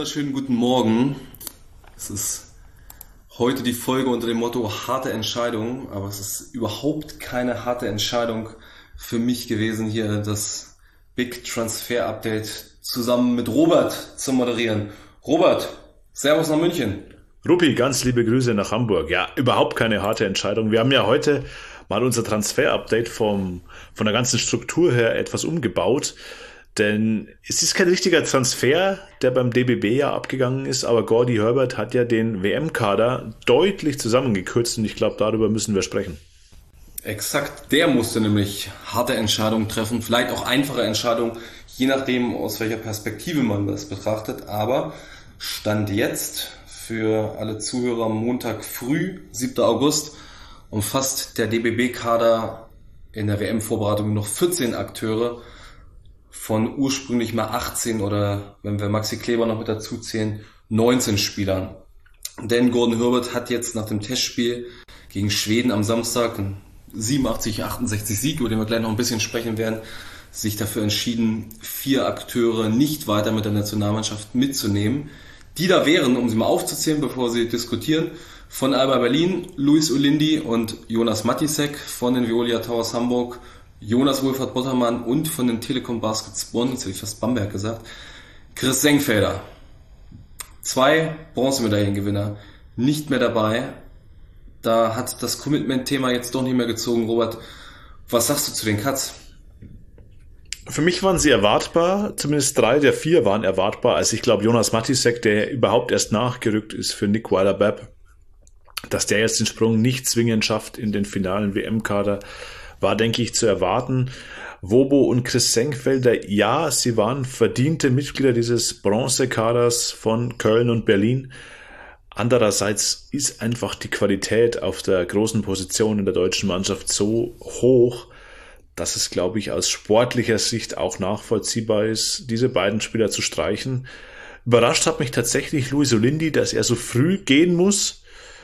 wunderschönen guten Morgen. Es ist heute die Folge unter dem Motto harte Entscheidung, aber es ist überhaupt keine harte Entscheidung für mich gewesen, hier das Big Transfer Update zusammen mit Robert zu moderieren. Robert, Servus nach München. Ruppi, ganz liebe Grüße nach Hamburg. Ja, überhaupt keine harte Entscheidung. Wir haben ja heute mal unser Transfer-Update von der ganzen Struktur her etwas umgebaut. Denn es ist kein richtiger Transfer, der beim DBB ja abgegangen ist, aber Gordy Herbert hat ja den WM-Kader deutlich zusammengekürzt und ich glaube, darüber müssen wir sprechen. Exakt, der musste nämlich harte Entscheidungen treffen, vielleicht auch einfache Entscheidungen, je nachdem, aus welcher Perspektive man das betrachtet. Aber Stand jetzt für alle Zuhörer Montag früh, 7. August, umfasst der DBB-Kader in der WM-Vorbereitung noch 14 Akteure von ursprünglich mal 18 oder, wenn wir Maxi Kleber noch mit dazu zählen, 19 Spielern. Denn Gordon Herbert hat jetzt nach dem Testspiel gegen Schweden am Samstag, ein 87-68 Sieg, über den wir gleich noch ein bisschen sprechen werden, sich dafür entschieden, 4 Akteure nicht weiter mit der Nationalmannschaft mitzunehmen. Die da wären, um sie mal aufzuzählen, bevor sie diskutieren, von Alba Berlin, Luis Olindi und Jonas Matisek, von den Veolia Towers Hamburg, Jonas Wohlfahrt Bottermann und von den Telekom Baskets Bonn, jetzt hätte ich fast Bamberg gesagt, Chris Senkfelder. 2 Bronzemedaillengewinner nicht mehr dabei. Da hat das Commitment-Thema jetzt doch nicht mehr gezogen. Robert, was sagst du zu den Cuts? Für mich waren sie erwartbar, zumindest 3 der 4 waren erwartbar. Also ich glaube, Jonas Matisek, der überhaupt erst nachgerückt ist für Nick Weiler-Babb, dass der jetzt den Sprung nicht zwingend schafft in den finalen WM-Kader, war, denke ich, zu erwarten. Wobo und Chris Senkfelder, ja, sie waren verdiente Mitglieder dieses Bronzekaders von Köln und Berlin. Andererseits ist einfach die Qualität auf der großen Position in der deutschen Mannschaft so hoch, dass es, glaube ich, aus sportlicher Sicht auch nachvollziehbar ist, diese beiden Spieler zu streichen. Überrascht hat mich tatsächlich Luis Olindi, dass er so früh gehen muss.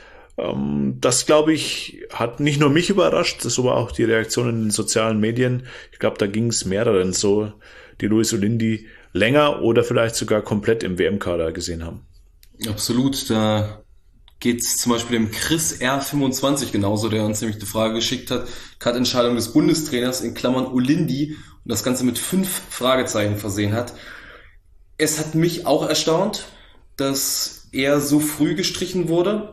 Das, glaube ich, hat nicht nur mich überrascht, das war auch die Reaktion in den sozialen Medien. Ich glaube, da ging es mehreren so, die Luis Olindi länger oder vielleicht sogar komplett im WM-Kader gesehen haben. Absolut, da geht es zum Beispiel dem Chris R25 genauso, der uns nämlich die Frage geschickt hat, Cut-Entscheidung des Bundestrainers in Klammern Olindi und das Ganze mit 5 Fragezeichen versehen hat. Es hat mich auch erstaunt, dass er so früh gestrichen wurde.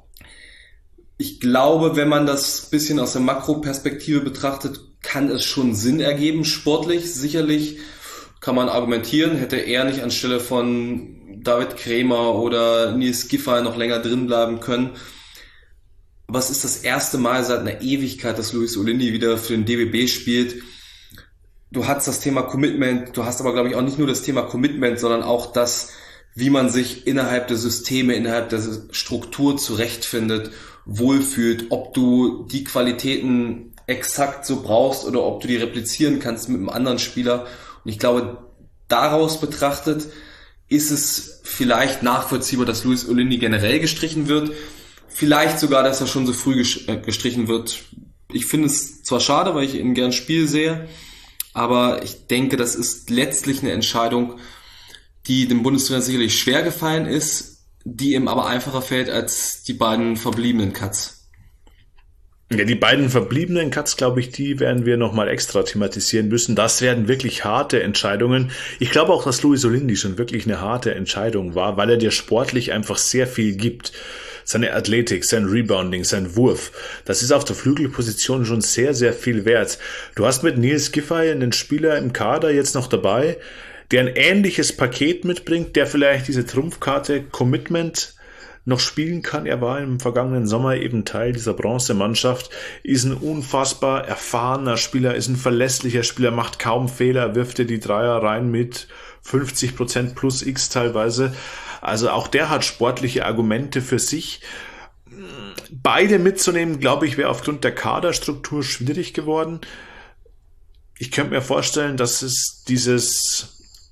Ich glaube, wenn man das bisschen aus der Makroperspektive betrachtet, kann es schon Sinn ergeben, sportlich. Sicherlich kann man argumentieren, hätte er nicht anstelle von David Krämer oder Nils Giffey noch länger drin bleiben können. Aber es ist das erste Mal seit einer Ewigkeit, dass Luis Olindi wieder für den DBB spielt. Du hast das Thema Commitment, du hast aber, glaube ich, auch nicht nur das Thema Commitment, sondern auch das, wie man sich innerhalb der Systeme, innerhalb der Struktur zurechtfindet, wohlfühlt, ob du die Qualitäten exakt so brauchst oder ob du die replizieren kannst mit einem anderen Spieler. Und ich glaube, daraus betrachtet ist es vielleicht nachvollziehbar, dass Luis Olindi generell gestrichen wird. Vielleicht sogar, dass er schon so früh gestrichen wird. Ich finde es zwar schade, weil ich ihn gern Spiel sehe, aber ich denke, das ist letztlich eine Entscheidung, die dem Bundestrainer sicherlich schwer gefallen ist, die ihm aber einfacher fällt als die beiden verbliebenen Cuts. Ja, die beiden verbliebenen Cuts, glaube ich, die werden wir nochmal extra thematisieren müssen. Das werden wirklich harte Entscheidungen. Ich glaube auch, dass Luis Olindi schon wirklich eine harte Entscheidung war, weil er dir sportlich einfach sehr viel gibt. Seine Athletik, sein Rebounding, sein Wurf, das ist auf der Flügelposition schon sehr, sehr viel wert. Du hast mit Nils Giffey einen Spieler im Kader jetzt noch dabei, der ein ähnliches Paket mitbringt, der vielleicht diese Trumpfkarte Commitment noch spielen kann. Er war im vergangenen Sommer eben Teil dieser Bronzemannschaft, ist ein unfassbar erfahrener Spieler, ist ein verlässlicher Spieler, macht kaum Fehler, wirft dir die Dreier rein mit 50% plus X teilweise. Also auch der hat sportliche Argumente für sich. Beide mitzunehmen, glaube ich, wäre aufgrund der Kaderstruktur schwierig geworden. Ich könnte mir vorstellen, dass es dieses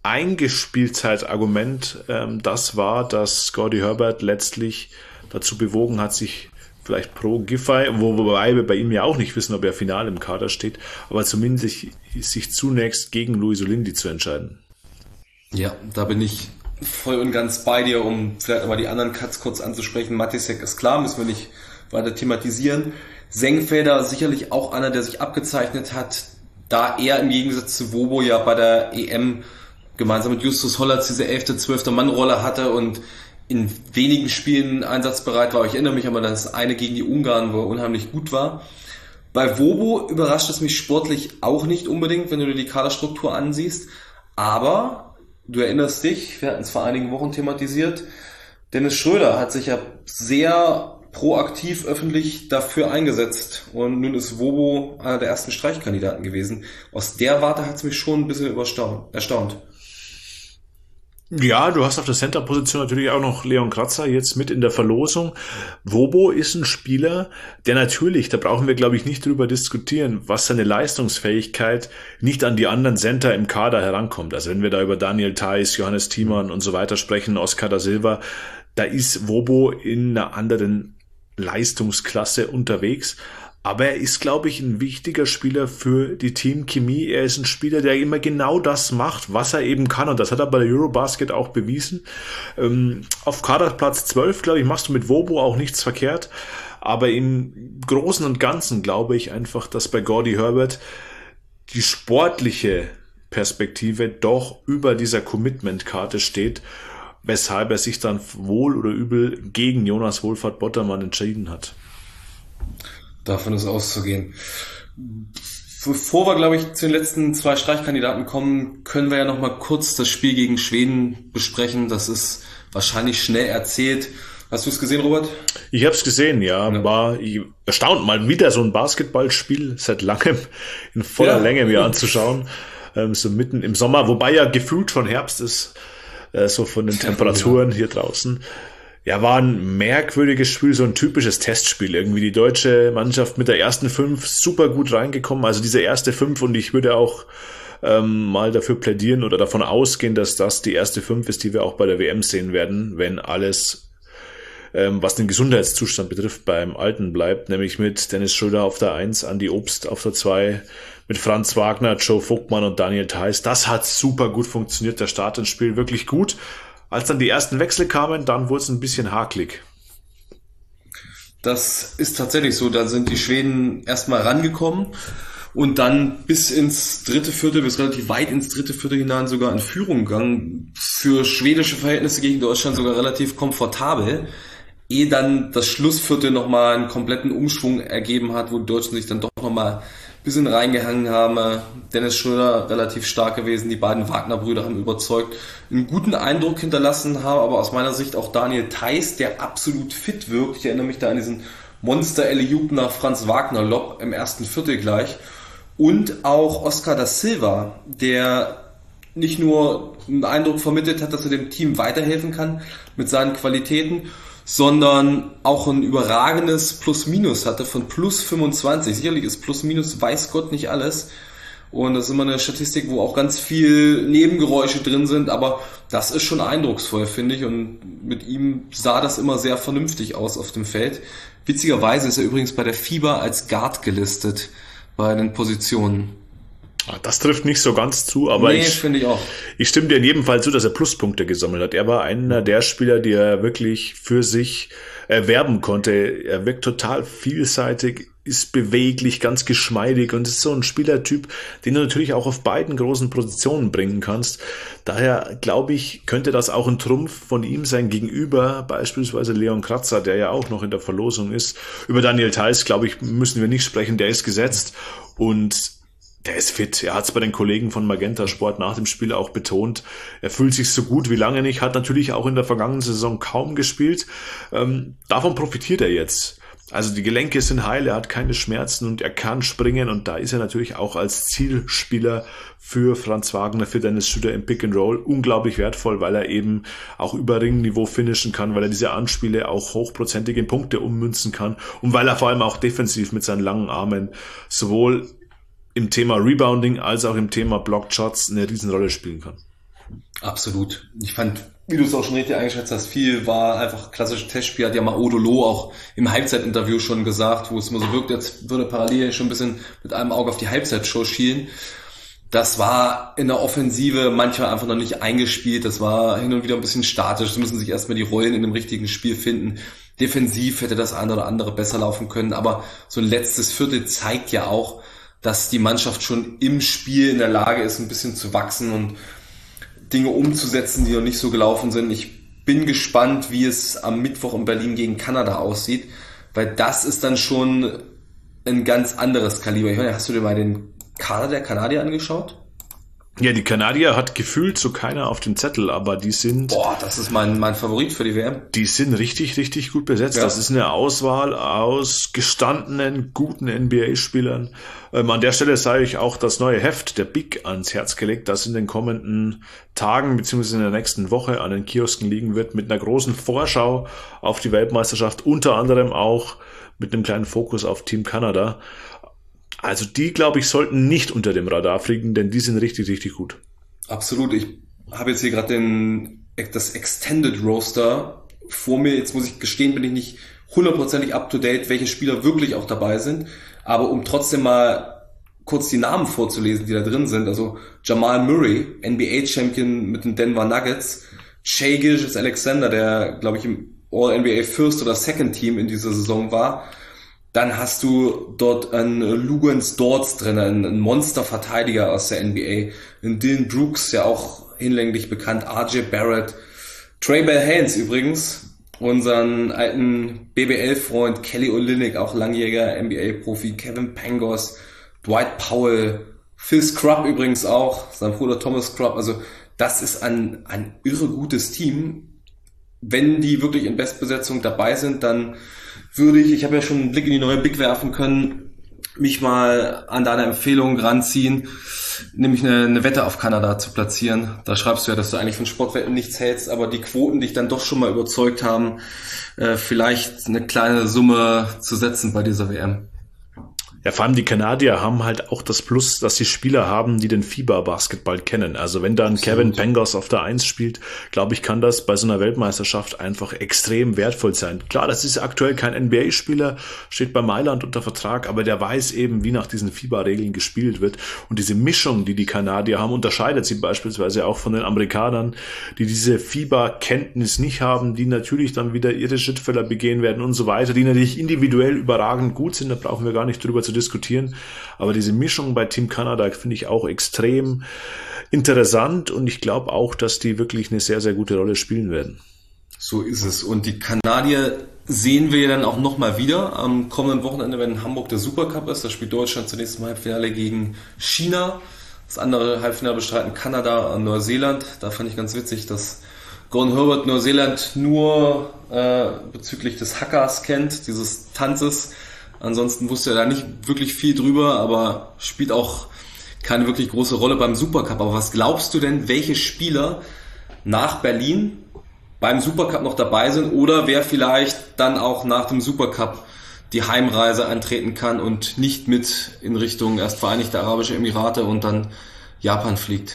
Eingespieltheit-Argument das war, dass Gordy Herbert letztlich dazu bewogen hat, sich vielleicht pro Giffey, wobei wir bei ihm ja auch nicht wissen, ob er final im Kader steht, aber zumindest sich zunächst gegen Luis Olindi zu entscheiden. Ja, da bin ich voll und ganz bei dir, um vielleicht aber die anderen Cuts kurz anzusprechen. Matisek ist klar, müssen wir nicht weiter thematisieren. Senkfelder sicherlich auch einer, der sich abgezeichnet hat, da er im Gegensatz zu Wobo ja bei der EM gemeinsam mit Justus Hollatz diese 11., 12. Mannrolle hatte und in wenigen Spielen einsatzbereit war. Ich erinnere mich aber, dass eine gegen die Ungarn, wo er unheimlich gut war. Bei Wobo überrascht es mich sportlich auch nicht unbedingt, wenn du dir die Kaderstruktur ansiehst. Aber du erinnerst dich, wir hatten es vor einigen Wochen thematisiert, Dennis Schröder hat sich ja sehr proaktiv öffentlich dafür eingesetzt. Und nun ist Wobo einer der ersten Streichkandidaten gewesen. Aus der Warte hat es mich schon ein bisschen erstaunt. Ja, du hast auf der Center-Position natürlich auch noch Leon Kratzer jetzt mit in der Verlosung. Wobo ist ein Spieler, der natürlich, da brauchen wir glaube ich nicht drüber diskutieren, was seine Leistungsfähigkeit nicht an die anderen Center im Kader herankommt. Also wenn wir da über Daniel Theiss, Johannes Thiemann und so weiter sprechen, Oscar da Silva, da ist Wobo in einer anderen Leistungsklasse unterwegs. Aber er ist, glaube ich, ein wichtiger Spieler für die Teamchemie. Er ist ein Spieler, der immer genau das macht, was er eben kann. Und das hat er bei der Eurobasket auch bewiesen. Auf Kaderplatz 12, glaube ich, machst du mit Wobo auch nichts verkehrt. Aber im Großen und Ganzen glaube ich einfach, dass bei Gordy Herbert die sportliche Perspektive doch über dieser Commitment-Karte steht, weshalb er sich dann wohl oder übel gegen Jonas Wohlfahrt-Bottermann entschieden hat. Davon ist auszugehen. Bevor wir, glaube ich, zu den letzten 2 Streichkandidaten kommen, können wir ja noch mal kurz das Spiel gegen Schweden besprechen. Das ist wahrscheinlich schnell erzählt. Hast du es gesehen, Robert? Ich habe es gesehen, ja. War erstaunt, mal wieder so ein Basketballspiel seit langem in voller Länge mir anzuschauen. So mitten im Sommer, wobei ja gefühlt schon Herbst ist, so von den Temperaturen hier draußen. Ja, war ein merkwürdiges Spiel, so ein typisches Testspiel. Irgendwie die deutsche Mannschaft mit der ersten 5 super gut reingekommen. Also diese erste 5, und ich würde auch mal dafür plädieren oder davon ausgehen, dass das die erste 5 ist, die wir auch bei der WM sehen werden, wenn alles, was den Gesundheitszustand betrifft, beim Alten bleibt. Nämlich mit Dennis Schröder auf der 1, Andi Obst auf der 2, mit Franz Wagner, Joe Vogtmann und Daniel Theiss. Das hat super gut funktioniert, der Start ins Spiel, wirklich gut. Als dann die ersten Wechsel kamen, dann wurde es ein bisschen hakelig. Das ist tatsächlich so. Da sind die Schweden erstmal rangekommen und dann bis ins dritte Viertel, bis relativ weit ins dritte Viertel hinein sogar in Führung gegangen. Für schwedische Verhältnisse gegen Deutschland sogar relativ komfortabel. Ehe dann das Schlussviertel nochmal einen kompletten Umschwung ergeben hat, wo die Deutschen sich dann doch nochmal bisschen reingehangen haben. Dennis Schröder relativ stark gewesen. Die beiden Wagner-Brüder haben überzeugt, einen guten Eindruck hinterlassen, haben aber aus meiner Sicht auch Daniel Theiss, der absolut fit wirkt. Ich erinnere mich da an diesen Monster-Alley-Oop nach Franz Wagner-Lob im ersten Viertel gleich. Und auch Oscar da Silva, der nicht nur einen Eindruck vermittelt hat, dass er dem Team weiterhelfen kann mit seinen Qualitäten, sondern auch ein überragendes Plus-Minus hatte von plus 25. Sicherlich ist Plus-Minus, weiß Gott, nicht alles. Und das ist immer eine Statistik, wo auch ganz viel Nebengeräusche drin sind, aber das ist schon eindrucksvoll, finde ich. Und mit ihm sah das immer sehr vernünftig aus auf dem Feld. Witzigerweise ist er übrigens bei der FIBA als Guard gelistet bei den Positionen. Das trifft nicht so ganz zu, aber finde ich auch. Ich stimme dir in jedem Fall zu, dass er Pluspunkte gesammelt hat. Er war einer der Spieler, die er wirklich für sich erwerben konnte. Er wirkt total vielseitig, ist beweglich, ganz geschmeidig und ist so ein Spielertyp, den du natürlich auch auf beiden großen Positionen bringen kannst. Daher glaube ich, könnte das auch ein Trumpf von ihm sein gegenüber beispielsweise Leon Kratzer, der ja auch noch in der Verlosung ist. Über Daniel Theiss, glaube ich, müssen wir nicht sprechen, der ist gesetzt und der ist fit. Er hat es bei den Kollegen von Magenta Sport nach dem Spiel auch betont. Er fühlt sich so gut wie lange nicht, hat natürlich auch in der vergangenen Saison kaum gespielt. Davon profitiert er jetzt. Also die Gelenke sind heil, er hat keine Schmerzen und er kann springen und da ist er natürlich auch als Zielspieler für Franz Wagner, für Dennis Schröder im Pick and Roll unglaublich wertvoll, weil er eben auch über Ringniveau finishen kann, weil er diese Anspiele auch hochprozentig in Punkte ummünzen kann und weil er vor allem auch defensiv mit seinen langen Armen sowohl im Thema Rebounding als auch im Thema Blocked Shots eine Riesenrolle spielen kann. Absolut. Ich fand, wie du es auch schon richtig eingeschätzt hast, viel war einfach klassisches Testspiel, hat ja mal Odolo auch im Halbzeitinterview schon gesagt, wo es immer so wirkt, jetzt würde parallel schon ein bisschen mit einem Auge auf die Halbzeitshow schielen. Das war in der Offensive manchmal einfach noch nicht eingespielt. Das war hin und wieder ein bisschen statisch. Sie müssen sich erstmal die Rollen in dem richtigen Spiel finden. Defensiv hätte das eine oder andere besser laufen können. Aber so ein letztes Viertel zeigt ja auch, dass die Mannschaft schon im Spiel in der Lage ist, ein bisschen zu wachsen und Dinge umzusetzen, die noch nicht so gelaufen sind. Ich bin gespannt, wie es am Mittwoch in Berlin gegen Kanada aussieht, weil das ist dann schon ein ganz anderes Kaliber. Ich meine, hast du dir mal den Kader der Kanadier angeschaut? Ja, die Kanadier hat gefühlt so keiner auf dem Zettel, aber die sind... Boah, das ist mein Favorit für die WM. Die sind richtig, richtig gut besetzt. Ja. Das ist eine Auswahl aus gestandenen, guten NBA-Spielern. An der Stelle sei ich auch das neue Heft, der Big, ans Herz gelegt, das in den kommenden Tagen bzw. in der nächsten Woche an den Kiosken liegen wird, mit einer großen Vorschau auf die Weltmeisterschaft, unter anderem auch mit einem kleinen Fokus auf Team Kanada. Also die, glaube ich, sollten nicht unter dem Radar fliegen, denn die sind richtig, richtig gut. Absolut. Ich habe jetzt hier gerade das Extended Roster vor mir. Jetzt muss ich gestehen, bin ich nicht 100% up to date, welche Spieler wirklich auch dabei sind. Aber um trotzdem mal kurz die Namen vorzulesen, die da drin sind. Also Jamal Murray, NBA-Champion mit den Denver Nuggets. Shai Gilgeous-Alexander, der, glaube ich, im All-NBA First oder Second Team in dieser Saison war. Dann hast du dort einen Lugans Dortz drin, einen Monster-Verteidiger aus der NBA. Einen Dylan Brooks, ja auch hinlänglich bekannt. RJ Barrett. Trey Bell-Haynes übrigens. Unseren alten BBL-Freund Kelly Olynyk, auch langjähriger NBA-Profi. Kevin Pangos. Dwight Powell. Phil Scrubb übrigens auch. Sein Bruder Thomas Scrubb. Also das ist ein irre gutes Team. Wenn die wirklich in Bestbesetzung dabei sind, dann würde ich habe ja schon einen Blick in die neue Big werfen können, mich mal an deine Empfehlung ranziehen, nämlich eine Wette auf Kanada zu platzieren. Da schreibst du ja, dass du eigentlich von Sportwetten nichts hältst, aber die Quoten dich dann doch schon mal überzeugt haben, vielleicht eine kleine Summe zu setzen bei dieser WM. Ja, vor allem die Kanadier haben halt auch das Plus, dass sie Spieler haben, die den FIBA-Basketball kennen. Also wenn da ein Kevin Pangos auf der 1 spielt, glaube ich, kann das bei so einer Weltmeisterschaft einfach extrem wertvoll sein. Klar, das ist aktuell kein NBA-Spieler, steht bei Mailand unter Vertrag, aber der weiß eben, wie nach diesen FIBA-Regeln gespielt wird. Und diese Mischung, die die Kanadier haben, unterscheidet sie beispielsweise auch von den Amerikanern, die diese FIBA-Kenntnis nicht haben, die natürlich dann wieder ihre Schrittfehler begehen werden und so weiter, die natürlich individuell überragend gut sind, da brauchen wir gar nicht drüber zu diskutieren, aber diese Mischung bei Team Kanada finde ich auch extrem interessant und ich glaube auch, dass die wirklich eine sehr, sehr gute Rolle spielen werden. So ist es. Und die Kanadier sehen wir dann auch nochmal wieder am kommenden Wochenende, wenn in Hamburg der Supercup ist. Da spielt Deutschland zunächst im Halbfinale gegen China. Das andere Halbfinale bestreiten Kanada und Neuseeland. Da fand ich ganz witzig, dass Gordon Herbert Neuseeland nur bezüglich des Hackers kennt, dieses Tanzes. Ansonsten wusste er da nicht wirklich viel drüber, aber spielt auch keine wirklich große Rolle beim Supercup. Aber was glaubst du denn, welche Spieler nach Berlin beim Supercup noch dabei sind oder wer vielleicht dann auch nach dem Supercup die Heimreise antreten kann und nicht mit in Richtung erst Vereinigte Arabische Emirate und dann Japan fliegt?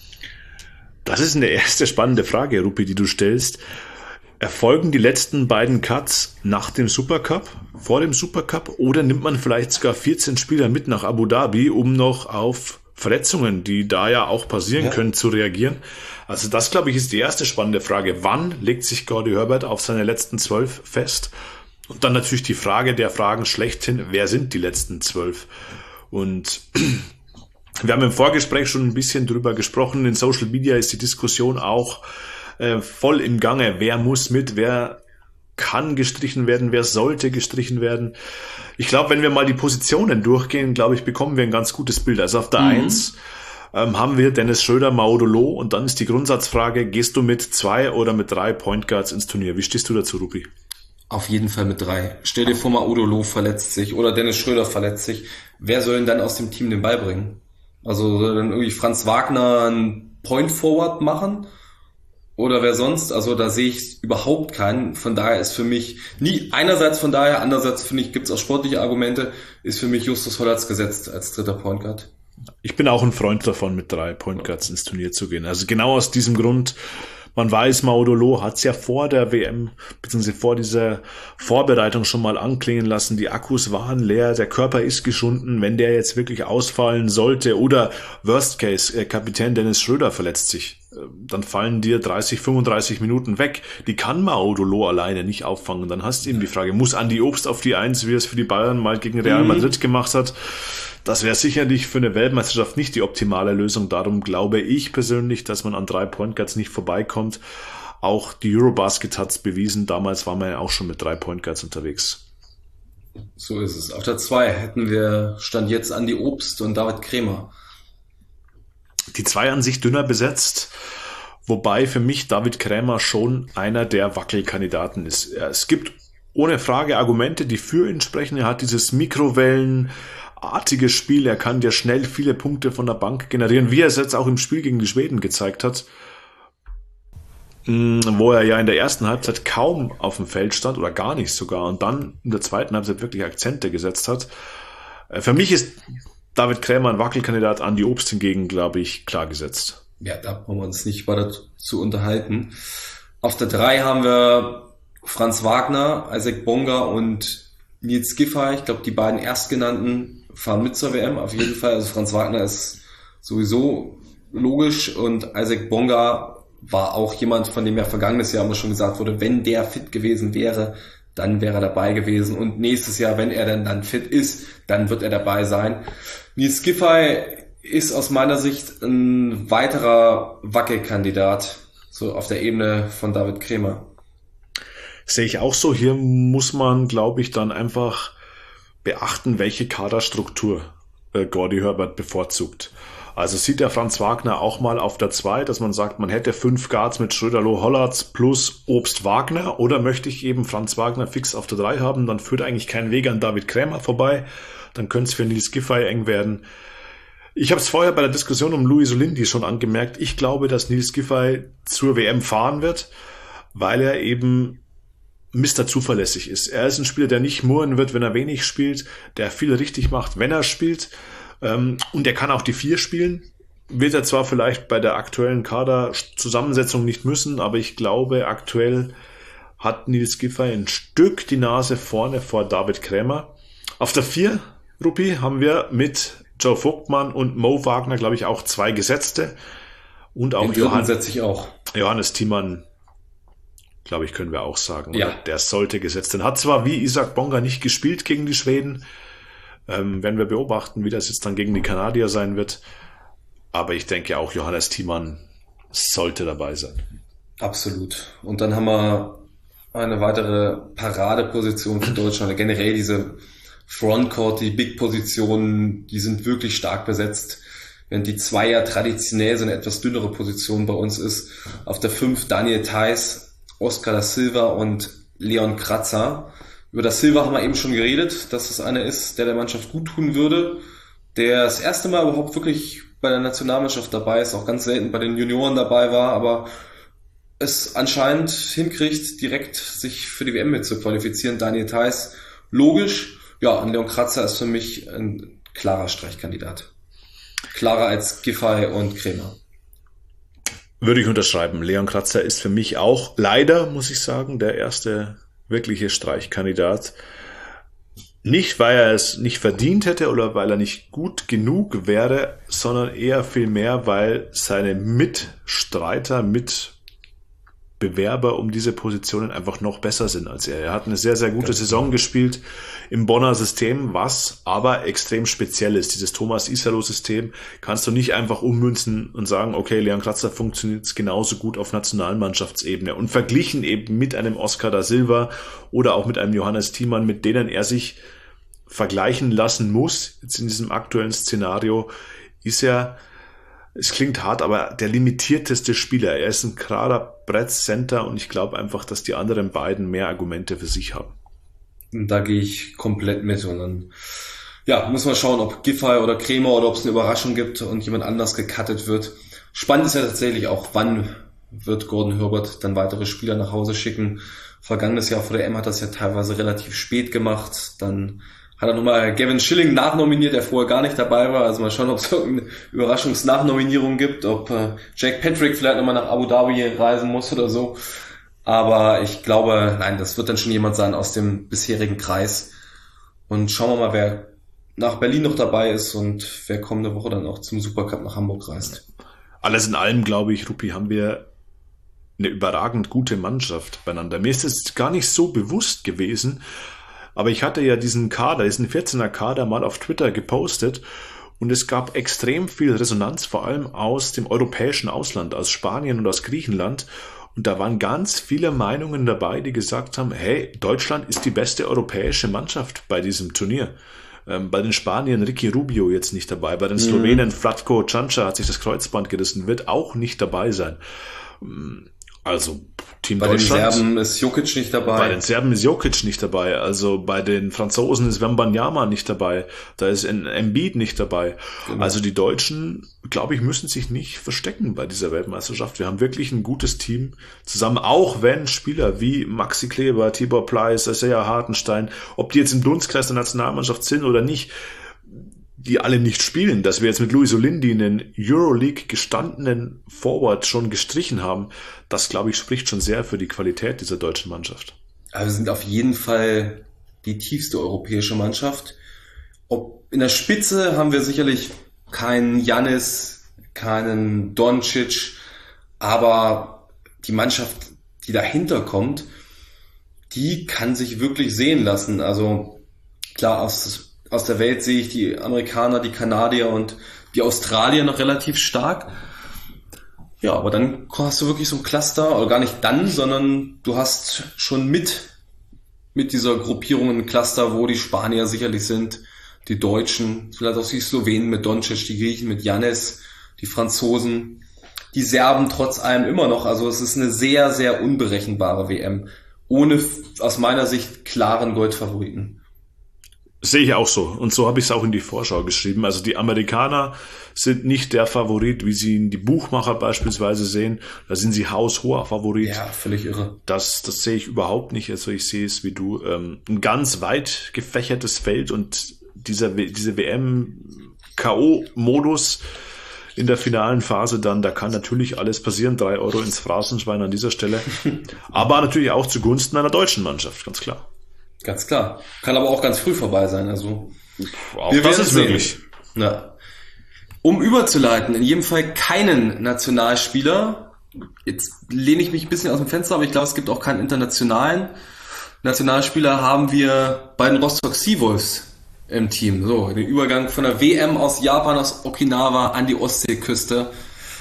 Das ist eine erste spannende Frage, Rupi, die du stellst. Erfolgen die letzten beiden Cuts nach dem Supercup, vor dem Supercup oder nimmt man vielleicht sogar 14 Spieler mit nach Abu Dhabi, um noch auf Verletzungen, die da ja auch passieren können, zu reagieren? Also das, glaube ich, ist die erste spannende Frage. Wann legt sich Gordy Herbert auf seine letzten 12 fest? Und dann natürlich die Frage der Fragen schlechthin, wer sind die letzten 12? Und wir haben im Vorgespräch schon ein bisschen drüber gesprochen. In Social Media ist die Diskussion auch voll im Gange. Wer muss mit? Wer kann gestrichen werden? Wer sollte gestrichen werden? Ich glaube, wenn wir mal die Positionen durchgehen, glaube ich, bekommen wir ein ganz gutes Bild. Also auf der 1 haben wir Dennis Schröder, Maudolo und dann ist die Grundsatzfrage, gehst du mit 2 oder mit 3 Point Guards ins Turnier? Wie stehst du dazu, Rupi? Auf jeden Fall mit 3. Stell dir vor, Maudolo verletzt sich oder Dennis Schröder verletzt sich. Wer soll denn dann aus dem Team den Ball bringen? Also soll dann irgendwie Franz Wagner einen Point Forward machen? Oder wer sonst? Also da sehe ich überhaupt keinen. Von daher ist für mich andererseits finde ich, gibt es auch sportliche Argumente, ist für mich Justus Hollatz gesetzt als dritter Point Guard. Ich bin auch ein Freund davon, mit 3 Point Guards ins Turnier zu gehen. Also genau aus diesem Grund Man weiß, Maudolo hat es ja vor der WM, beziehungsweise vor dieser Vorbereitung schon mal anklingen lassen. Die Akkus waren leer, der Körper ist geschunden. Wenn der jetzt wirklich ausfallen sollte oder Worst Case, Kapitän Dennis Schröder verletzt sich, dann fallen dir 30, 35 Minuten weg. Die kann Maudolo alleine nicht auffangen. Dann hast du eben die Frage, muss Andi Obst auf die 1, wie er es für die Bayern mal gegen Real Madrid gemacht hat? Das wäre sicherlich für eine Weltmeisterschaft nicht die optimale Lösung. Darum glaube ich persönlich, dass man an 3 Point Guards nicht vorbeikommt. Auch die Eurobasket hat es bewiesen. Damals war man ja auch schon mit 3 Point Guards unterwegs. So ist es. Auf der 2 hätten wir Stand jetzt Andi Obst und David Krämer. Die 2 an sich dünner besetzt. Wobei für mich David Krämer schon einer der Wackelkandidaten ist. Es gibt ohne Frage Argumente, die für ihn sprechen. Er hat dieses Mikrowellenartiges Spiel. Er kann dir schnell viele Punkte von der Bank generieren, wie er es jetzt auch im Spiel gegen die Schweden gezeigt hat, wo er ja in der ersten Halbzeit kaum auf dem Feld stand oder gar nicht sogar und dann in der zweiten Halbzeit wirklich Akzente gesetzt hat. Für mich ist David Krämer ein Wackelkandidat, Andi Obst hingegen, glaube ich, klar gesetzt. Ja, da brauchen wir uns nicht weiter zu unterhalten. Auf der 3 haben wir Franz Wagner, Isaac Bonga und Nils Giffey. Ich glaube, die beiden Erstgenannten fahren mit zur WM, auf jeden Fall. Also Franz Wagner ist sowieso logisch und Isaac Bonga war auch jemand, von dem ja vergangenes Jahr immer schon gesagt wurde, wenn der fit gewesen wäre, dann wäre er dabei gewesen. Und nächstes Jahr, wenn er denn dann fit ist, dann wird er dabei sein. Nils Giffey ist aus meiner Sicht ein weiterer Wackelkandidat, so auf der Ebene von David Krämer. Sehe ich auch so. Hier muss man, glaube ich, dann einfach beachten, welche Kaderstruktur Gordy Herbert bevorzugt. Also sieht der Franz Wagner auch mal auf der 2, dass man sagt, man hätte 5 Guards mit Schröder-Loh Hollatz plus Obst Wagner, oder möchte ich eben Franz Wagner fix auf der 3 haben, dann führt eigentlich kein Weg an David Krämer vorbei, dann könnte es für Nils Giffey eng werden. Ich habe es vorher bei der Diskussion um Louis Solindi schon angemerkt, ich glaube, dass Nils Giffey zur WM fahren wird, weil er eben Mr. zuverlässig ist. Er ist ein Spieler, der nicht murren wird, wenn er wenig spielt, der viel richtig macht, wenn er spielt. Und er kann auch die 4 spielen. Wird er zwar vielleicht bei der aktuellen Kaderzusammensetzung nicht müssen, aber ich glaube, aktuell hat Nils Giffey ein Stück die Nase vorne vor David Krämer. Auf der 4, Rupi, haben wir mit Joe Vogtmann und Mo Wagner, glaube ich, auch 2 Gesetzte. Und auch Johannes Thiemann, glaube ich, können wir auch sagen. Ja. Der sollte gesetzt sein. Hat zwar wie Isaac Bonga nicht gespielt gegen die Schweden, werden wir beobachten, wie das jetzt dann gegen die Kanadier sein wird. Aber ich denke auch, Johannes Thiemann sollte dabei sein. Absolut. Und dann haben wir eine weitere Paradeposition für Deutschland. Generell diese Frontcourt, die Big-Positionen, die sind wirklich stark besetzt. Während die 2 ja traditionell so eine etwas dünnere Position bei uns ist. Auf der 5 Daniel Theiss, Oscar da Silva und Leon Kratzer. Über da Silva haben wir eben schon geredet, dass das einer ist, der Mannschaft gut tun würde. Der das erste Mal überhaupt wirklich bei der Nationalmannschaft dabei ist, auch ganz selten bei den Junioren dabei war, aber es anscheinend hinkriegt, direkt sich für die WM mit zu qualifizieren. Daniel Theiss, logisch. Ja, und Leon Kratzer ist für mich ein klarer Streichkandidat. Klarer als Giffey und Krämer. Würde ich unterschreiben. Leon Kratzer ist für mich auch, leider, muss ich sagen, der erste wirkliche Streichkandidat. Nicht, weil er es nicht verdient hätte oder weil er nicht gut genug wäre, sondern eher vielmehr, weil seine Mitstreiter, Mitbewerber um diese Positionen einfach noch besser sind als er. Er hat eine sehr, sehr gute Saison gespielt im Bonner System, was aber extrem speziell ist. Dieses Thomas Isalo-System kannst du nicht einfach ummünzen und sagen, okay, Leon Kratzer funktioniert genauso gut auf Nationalmannschaftsebene. Und verglichen eben mit einem Oscar da Silva oder auch mit einem Johannes Thiemann, mit denen er sich vergleichen lassen muss, jetzt in diesem aktuellen Szenario, ist er, es klingt hart, aber der limitierteste Spieler. Er ist ein klarer Brett-Center und ich glaube einfach, dass die anderen beiden mehr Argumente für sich haben. Da gehe ich komplett mit und dann muss man schauen, ob Giffey oder Krämer oder ob es eine Überraschung gibt und jemand anders gecuttet wird. Spannend ist ja tatsächlich auch, wann wird Gordon Herbert dann weitere Spieler nach Hause schicken. Vergangenes Jahr vor der EM hat das ja teilweise relativ spät gemacht. Dann Hat er nochmal Gavin Schilling nachnominiert, der vorher gar nicht dabei war. Also mal schauen, ob es irgendeine Überraschungsnachnominierung gibt, ob Jack Patrick vielleicht nochmal nach Abu Dhabi reisen muss oder so. Aber ich glaube, nein, das wird dann schon jemand sein aus dem bisherigen Kreis. Und schauen wir mal, wer nach Berlin noch dabei ist und wer kommende Woche dann auch zum Supercup nach Hamburg reist. Alles in allem, glaube ich, Rupi, haben wir eine überragend gute Mannschaft beieinander. Mir ist es gar nicht so bewusst gewesen, aber ich hatte ja diesen 14er Kader mal auf Twitter gepostet und es gab extrem viel Resonanz, vor allem aus dem europäischen Ausland, aus Spanien und aus Griechenland. Und da waren ganz viele Meinungen dabei, die gesagt haben, hey, Deutschland ist die beste europäische Mannschaft bei diesem Turnier. Bei den Spaniern Ricky Rubio jetzt nicht dabei, bei den Slowenen Vlatko Čanča hat sich das Kreuzband gerissen, wird auch nicht dabei sein. Also Team bei Deutschland. Bei den Serben ist Jokic nicht dabei. Bei den Serben ist Jokic nicht dabei. Also bei den Franzosen ist Wembanyama nicht dabei. Da ist Embiid nicht dabei. Genau. Also die Deutschen, glaube ich, müssen sich nicht verstecken bei dieser Weltmeisterschaft. Wir haben wirklich ein gutes Team zusammen, auch wenn Spieler wie Maxi Kleber, Tibor Pleiss, Isaiah Hartenstein, ob die jetzt im Dunstkreis der Nationalmannschaft sind oder nicht, die alle nicht spielen, dass wir jetzt mit Luis Olindi einen Euroleague gestandenen Forward schon gestrichen haben, das, glaube ich, spricht schon sehr für die Qualität dieser deutschen Mannschaft. Also wir sind auf jeden Fall die tiefste europäische Mannschaft. In der Spitze haben wir sicherlich keinen Giannis, keinen Doncic, aber die Mannschaft, die dahinter kommt, die kann sich wirklich sehen lassen. Also klar, aus der Welt sehe ich die Amerikaner, die Kanadier und die Australier noch relativ stark. Ja, aber dann hast du wirklich so ein Cluster, oder gar nicht dann, sondern du hast schon mit dieser Gruppierung ein Cluster, wo die Spanier sicherlich sind, die Deutschen, vielleicht auch die Slowenen mit Doncic, die Griechen mit Giannis, die Franzosen, die Serben trotz allem immer noch. Also es ist eine sehr, sehr unberechenbare WM, ohne aus meiner Sicht klaren Goldfavoriten. Sehe ich auch so. Und so habe ich es auch in die Vorschau geschrieben. Also die Amerikaner sind nicht der Favorit, wie sie ihn die Buchmacher beispielsweise sehen. Da sind sie haushoher Favorit. Ja, völlig irre. Das sehe ich überhaupt nicht. Also ich sehe es wie du. Ein ganz weit gefächertes Feld und diese WM-KO-Modus in der finalen Phase dann, da kann natürlich alles passieren. 3 Euro ins Phrasenschwein an dieser Stelle. Aber natürlich auch zugunsten einer deutschen Mannschaft, ganz klar. Ganz klar. Kann aber auch ganz früh vorbei sein. Also auch das ist möglich. Ja. Um überzuleiten, in jedem Fall keinen Nationalspieler. Jetzt lehne ich mich ein bisschen aus dem Fenster, aber ich glaube, es gibt auch keinen internationalen Nationalspieler. Haben wir bei den Rostock Seawolves im Team. So, den Übergang von der WM aus Japan, aus Okinawa an die Ostseeküste.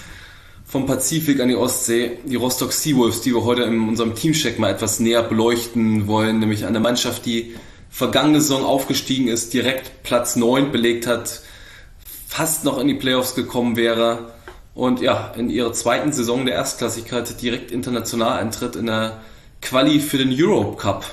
Vom Pazifik an die Ostsee, die Rostock Seawolves, die wir heute in unserem Teamcheck mal etwas näher beleuchten wollen, nämlich eine Mannschaft, die vergangene Saison aufgestiegen ist, direkt Platz 9 belegt hat, fast noch in die Playoffs gekommen wäre und ja, in ihrer zweiten Saison der Erstklassigkeit direkt international eintritt in der Quali für den Europe Cup.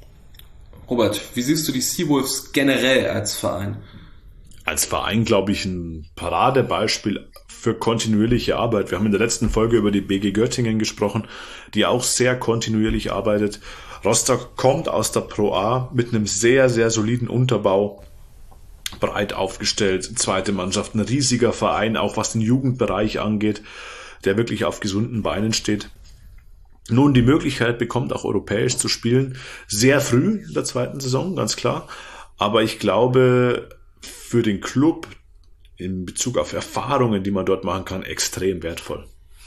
Robert, wie siehst du die Seawolves generell als Verein? Als Verein, glaube ich, ein Paradebeispiel für kontinuierliche Arbeit. Wir haben in der letzten Folge über die BG Göttingen gesprochen, die auch sehr kontinuierlich arbeitet. Rostock kommt aus der Pro A mit einem sehr, sehr soliden Unterbau, breit aufgestellt, zweite Mannschaft, ein riesiger Verein, auch was den Jugendbereich angeht, der wirklich auf gesunden Beinen steht. Nun die Möglichkeit bekommt, auch europäisch zu spielen, sehr früh in der zweiten Saison, ganz klar. Aber ich glaube, für den Club in Bezug auf Erfahrungen, die man dort machen kann, extrem wertvoll.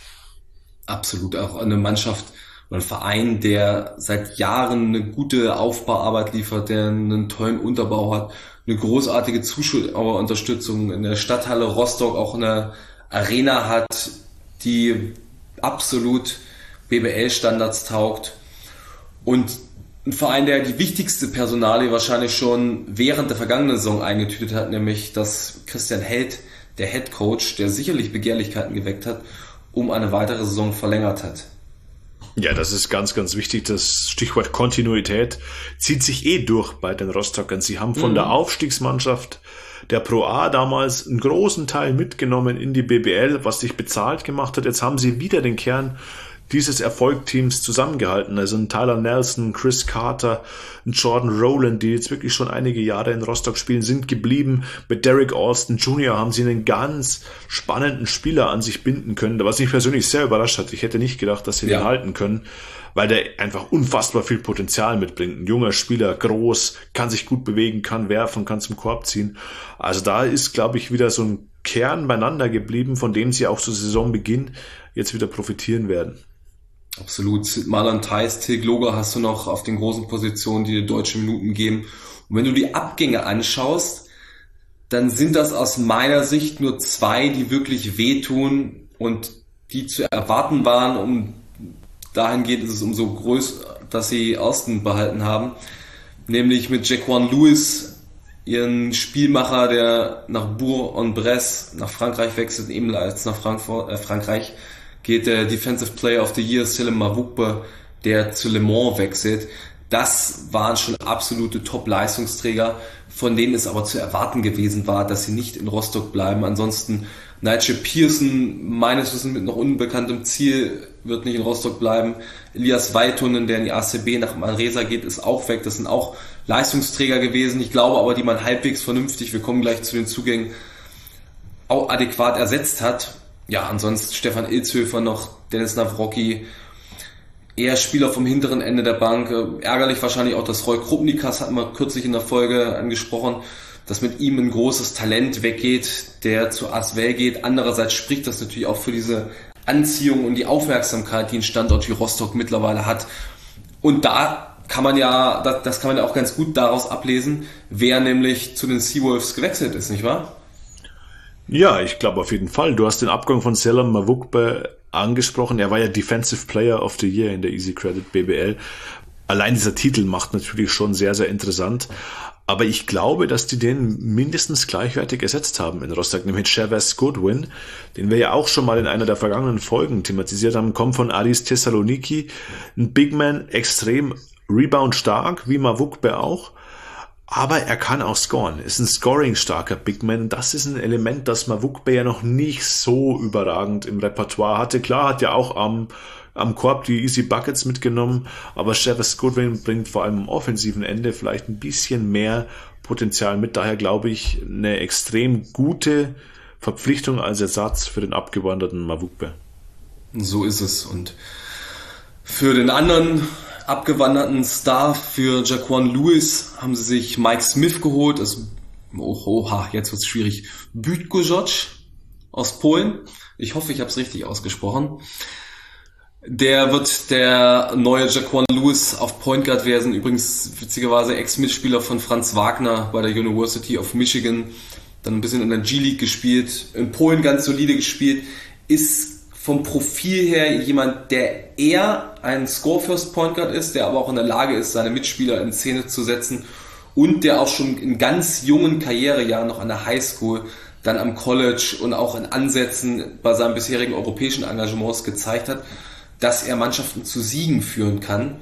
Absolut, auch eine Mannschaft oder ein Verein, der seit Jahren eine gute Aufbauarbeit liefert, der einen tollen Unterbau hat, eine großartige Zuschauerunterstützung in der Stadthalle Rostock, auch eine Arena hat, die absolut BBL-Standards taugt und ein Verein, der die wichtigste Personalie wahrscheinlich schon während der vergangenen Saison eingetütet hat, nämlich dass Christian Held, der Head Coach, der sicherlich Begehrlichkeiten geweckt hat, um eine weitere Saison verlängert hat. Ja, das ist ganz, ganz wichtig. Das Stichwort Kontinuität zieht sich durch bei den Rostockern. Sie haben von der Aufstiegsmannschaft der Pro A damals einen großen Teil mitgenommen in die BBL, was sich bezahlt gemacht hat. Jetzt haben sie wieder den Kern dieses Erfolgteams zusammengehalten. Also ein Tyler Nelson, Chris Carter, ein Jordan Rowland, die jetzt wirklich schon einige Jahre in Rostock spielen, sind geblieben. Mit Derek Alston Jr. haben sie einen ganz spannenden Spieler an sich binden können, was mich persönlich sehr überrascht hat. Ich hätte nicht gedacht, dass sie den halten können, weil der einfach unfassbar viel Potenzial mitbringt. Ein junger Spieler, groß, kann sich gut bewegen, kann werfen, kann zum Korb ziehen. Also da ist, glaube ich, wieder so ein Kern beieinander geblieben, von dem sie auch zu Saisonbeginn jetzt wieder profitieren werden. Absolut. Marlon Theis, Till Gloger hast du noch auf den großen Positionen, die dir deutsche Minuten geben. Und wenn du die Abgänge anschaust, dann sind das aus meiner Sicht nur 2, die wirklich wehtun und die zu erwarten waren. Dahingehend ist es umso größer, dass sie Austin behalten haben. Nämlich mit Jaquan Lewis, ihren Spielmacher, der nach Bourg-en-Bresse, nach Frankreich wechselt, ebenfalls nach Frankreich geht der Defensive Player of the Year, Selim Mavukbe, der zu Le Mans wechselt. Das waren schon absolute Top-Leistungsträger, von denen es aber zu erwarten gewesen war, dass sie nicht in Rostock bleiben. Ansonsten Nigel Pearson, meines Wissens mit noch unbekanntem Ziel, wird nicht in Rostock bleiben. Elias Weitunen, der in die ACB nach Manresa geht, ist auch weg. Das sind auch Leistungsträger gewesen. Ich glaube aber, die man halbwegs vernünftig, wir kommen gleich zu den Zugängen, auch adäquat ersetzt hat. Ja, ansonsten Stefan Ilzhöfer noch, Dennis Nawrocki, eher Spieler vom hinteren Ende der Bank. Ärgerlich wahrscheinlich auch, dass Roy Krupnikas, hatten wir kürzlich in der Folge angesprochen, dass mit ihm ein großes Talent weggeht, der zu Asvel geht. Andererseits spricht das natürlich auch für diese Anziehung und die Aufmerksamkeit, die ein Standort wie Rostock mittlerweile hat. Und da kann man ja, das kann man ja auch ganz gut daraus ablesen, wer nämlich zu den Seawolves gewechselt ist, nicht wahr? Ja, ich glaube auf jeden Fall. Du hast den Abgang von Selim Mavukbe angesprochen. Er war ja Defensive Player of the Year in der Easy Credit BBL. Allein dieser Titel macht natürlich schon sehr, sehr interessant. Aber ich glaube, dass die den mindestens gleichwertig ersetzt haben in Rostock, nämlich Chavez Goodwin, den wir ja auch schon mal in einer der vergangenen Folgen thematisiert haben, kommt von Aris Thessaloniki, ein Big Man, extrem Rebound stark, wie Mavukbe auch. Aber er kann auch scoren, ist ein scoring-starker Big Man. Das ist ein Element, das Mavukbe ja noch nicht so überragend im Repertoire hatte. Klar, hat ja auch am Korb die Easy Buckets mitgenommen, aber Chavez Goodwin bringt vor allem am offensiven Ende vielleicht ein bisschen mehr Potenzial mit. Daher glaube ich, eine extrem gute Verpflichtung als Ersatz für den abgewanderten Mavukbe. So ist es. Und für den anderen abgewanderten Star, für Jaquan Lewis, haben sie sich Mike Smith geholt. Jetzt wird's schwierig. Bydgoszcz aus Polen. Ich hoffe, ich habe es richtig ausgesprochen. Der wird der neue Jaquan Lewis auf Point Guard werden. Übrigens witzigerweise Ex-Mitspieler von Franz Wagner bei der University of Michigan. Dann ein bisschen in der G-League gespielt. In Polen ganz solide gespielt. Ist vom Profil her jemand, der eher ein Score-First Point Guard ist, der aber auch in der Lage ist, seine Mitspieler in Szene zu setzen und der auch schon in ganz jungen Karrierejahren noch an der Highschool, dann am College und auch in Ansätzen bei seinen bisherigen europäischen Engagements gezeigt hat, dass er Mannschaften zu Siegen führen kann.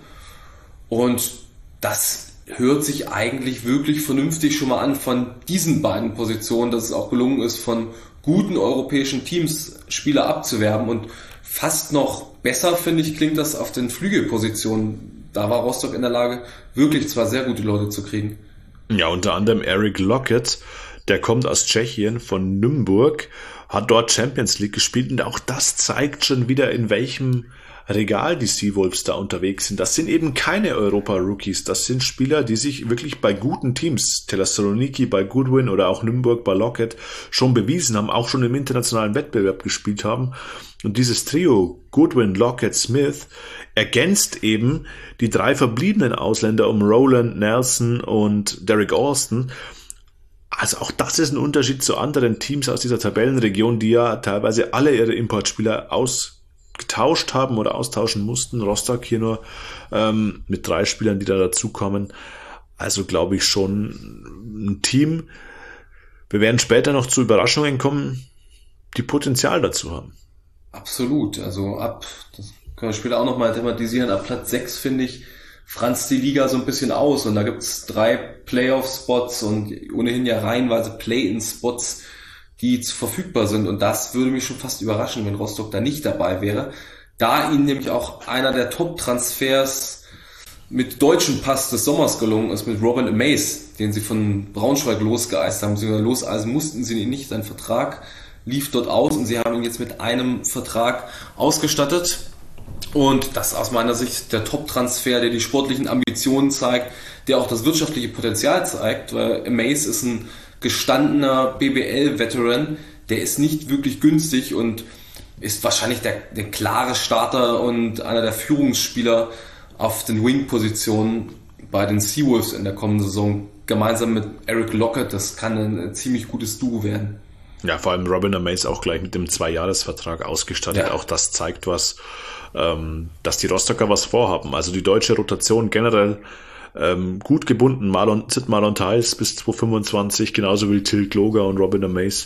Und das hört sich eigentlich wirklich vernünftig schon mal an von diesen beiden Positionen, dass es auch gelungen ist, von guten europäischen Teams Spieler abzuwerben. Und fast noch besser, finde ich, klingt das auf den Flügelpositionen. Da war Rostock in der Lage, wirklich zwar sehr gute Leute zu kriegen. Ja, unter anderem Eric Lockett, der kommt aus Tschechien von Nymburk, hat dort Champions League gespielt und auch das zeigt schon wieder, in welchem Regal die Seawolves da unterwegs sind. Das sind eben keine Europa-Rookies, das sind Spieler, die sich wirklich bei guten Teams, Thessaloniki bei Goodwin oder auch Nymburk bei Lockett, schon bewiesen haben, auch schon im internationalen Wettbewerb gespielt haben. Und dieses Trio, Goodwin, Lockett, Smith, ergänzt eben die 3 verbliebenen Ausländer um Rowland, Nelson und Derek Alston. Also auch das ist ein Unterschied zu anderen Teams aus dieser Tabellenregion, die ja teilweise alle ihre Importspieler ausgetauscht haben oder austauschen mussten. Rostock hier nur mit 3 Spielern, die da dazukommen. Also glaube ich schon ein Team. Wir werden später noch zu Überraschungen kommen, die Potenzial dazu haben. Absolut. Also das können wir später auch nochmal thematisieren, ab Platz 6 finde ich, franzt die Liga so ein bisschen aus und da gibt's 3 Playoff-Spots und ohnehin ja reihenweise Play-in-Spots, die verfügbar sind und das würde mich schon fast überraschen, wenn Rostock da nicht dabei wäre. Da ihnen nämlich auch einer der Top-Transfers mit deutschem Pass des Sommers gelungen ist, mit Robin Amaze, den sie von Braunschweig losgeeist haben. Loseisen mussten sie ihn nicht, sein Vertrag lief dort aus und sie haben ihn jetzt mit einem Vertrag ausgestattet. Und das ist aus meiner Sicht der Top-Transfer, der die sportlichen Ambitionen zeigt, der auch das wirtschaftliche Potenzial zeigt, weil Amaze ist ein gestandener BBL-Veteran, der ist nicht wirklich günstig und ist wahrscheinlich der klare Starter und einer der Führungsspieler auf den Wing-Positionen bei den Seawolves in der kommenden Saison, gemeinsam mit Eric Lockett. Das kann ein ziemlich gutes Duo werden. Ja, vor allem Robin Amaze auch gleich mit dem 2-Jahres-Vertrag ausgestattet. Ja. Auch das zeigt was, dass die Rostocker was vorhaben. Also die deutsche Rotation generell gut gebunden. Sid Marlon Theils bis 2025, genauso wie Till Gloger und Robin Amaze.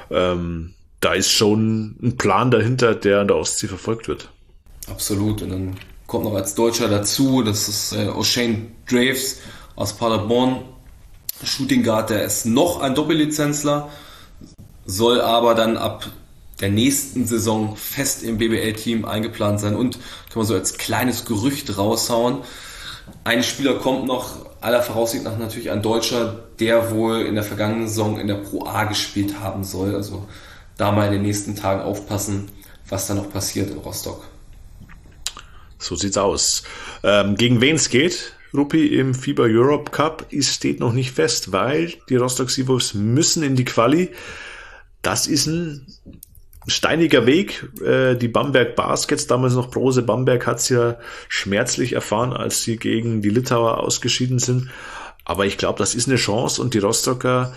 Da ist schon ein Plan dahinter, der an der Ostsee verfolgt wird. Absolut. Und dann kommt noch als Deutscher dazu, das ist O'Shane Draves aus Paderborn, Shooting Guard, der ist noch ein Doppellizenzler, soll aber dann ab der nächsten Saison fest im BBL-Team eingeplant sein und kann man so als kleines Gerücht raushauen. Ein Spieler kommt noch, aller Voraussicht nach natürlich ein Deutscher, der wohl in der vergangenen Saison in der Pro A gespielt haben soll. Also da mal in den nächsten Tagen aufpassen, was da noch passiert in Rostock. So sieht's aus. Gegen wen es geht, Ruppi, im FIBA Europe Cup, steht noch nicht fest, weil die Rostock Seawolves müssen in die Quali. Das ist ein steiniger Weg. Die Bamberg Baskets, damals noch Brose Bamberg, hat's ja schmerzlich erfahren, als sie gegen die Litauer ausgeschieden sind. Aber ich glaube, das ist eine Chance und die Rostocker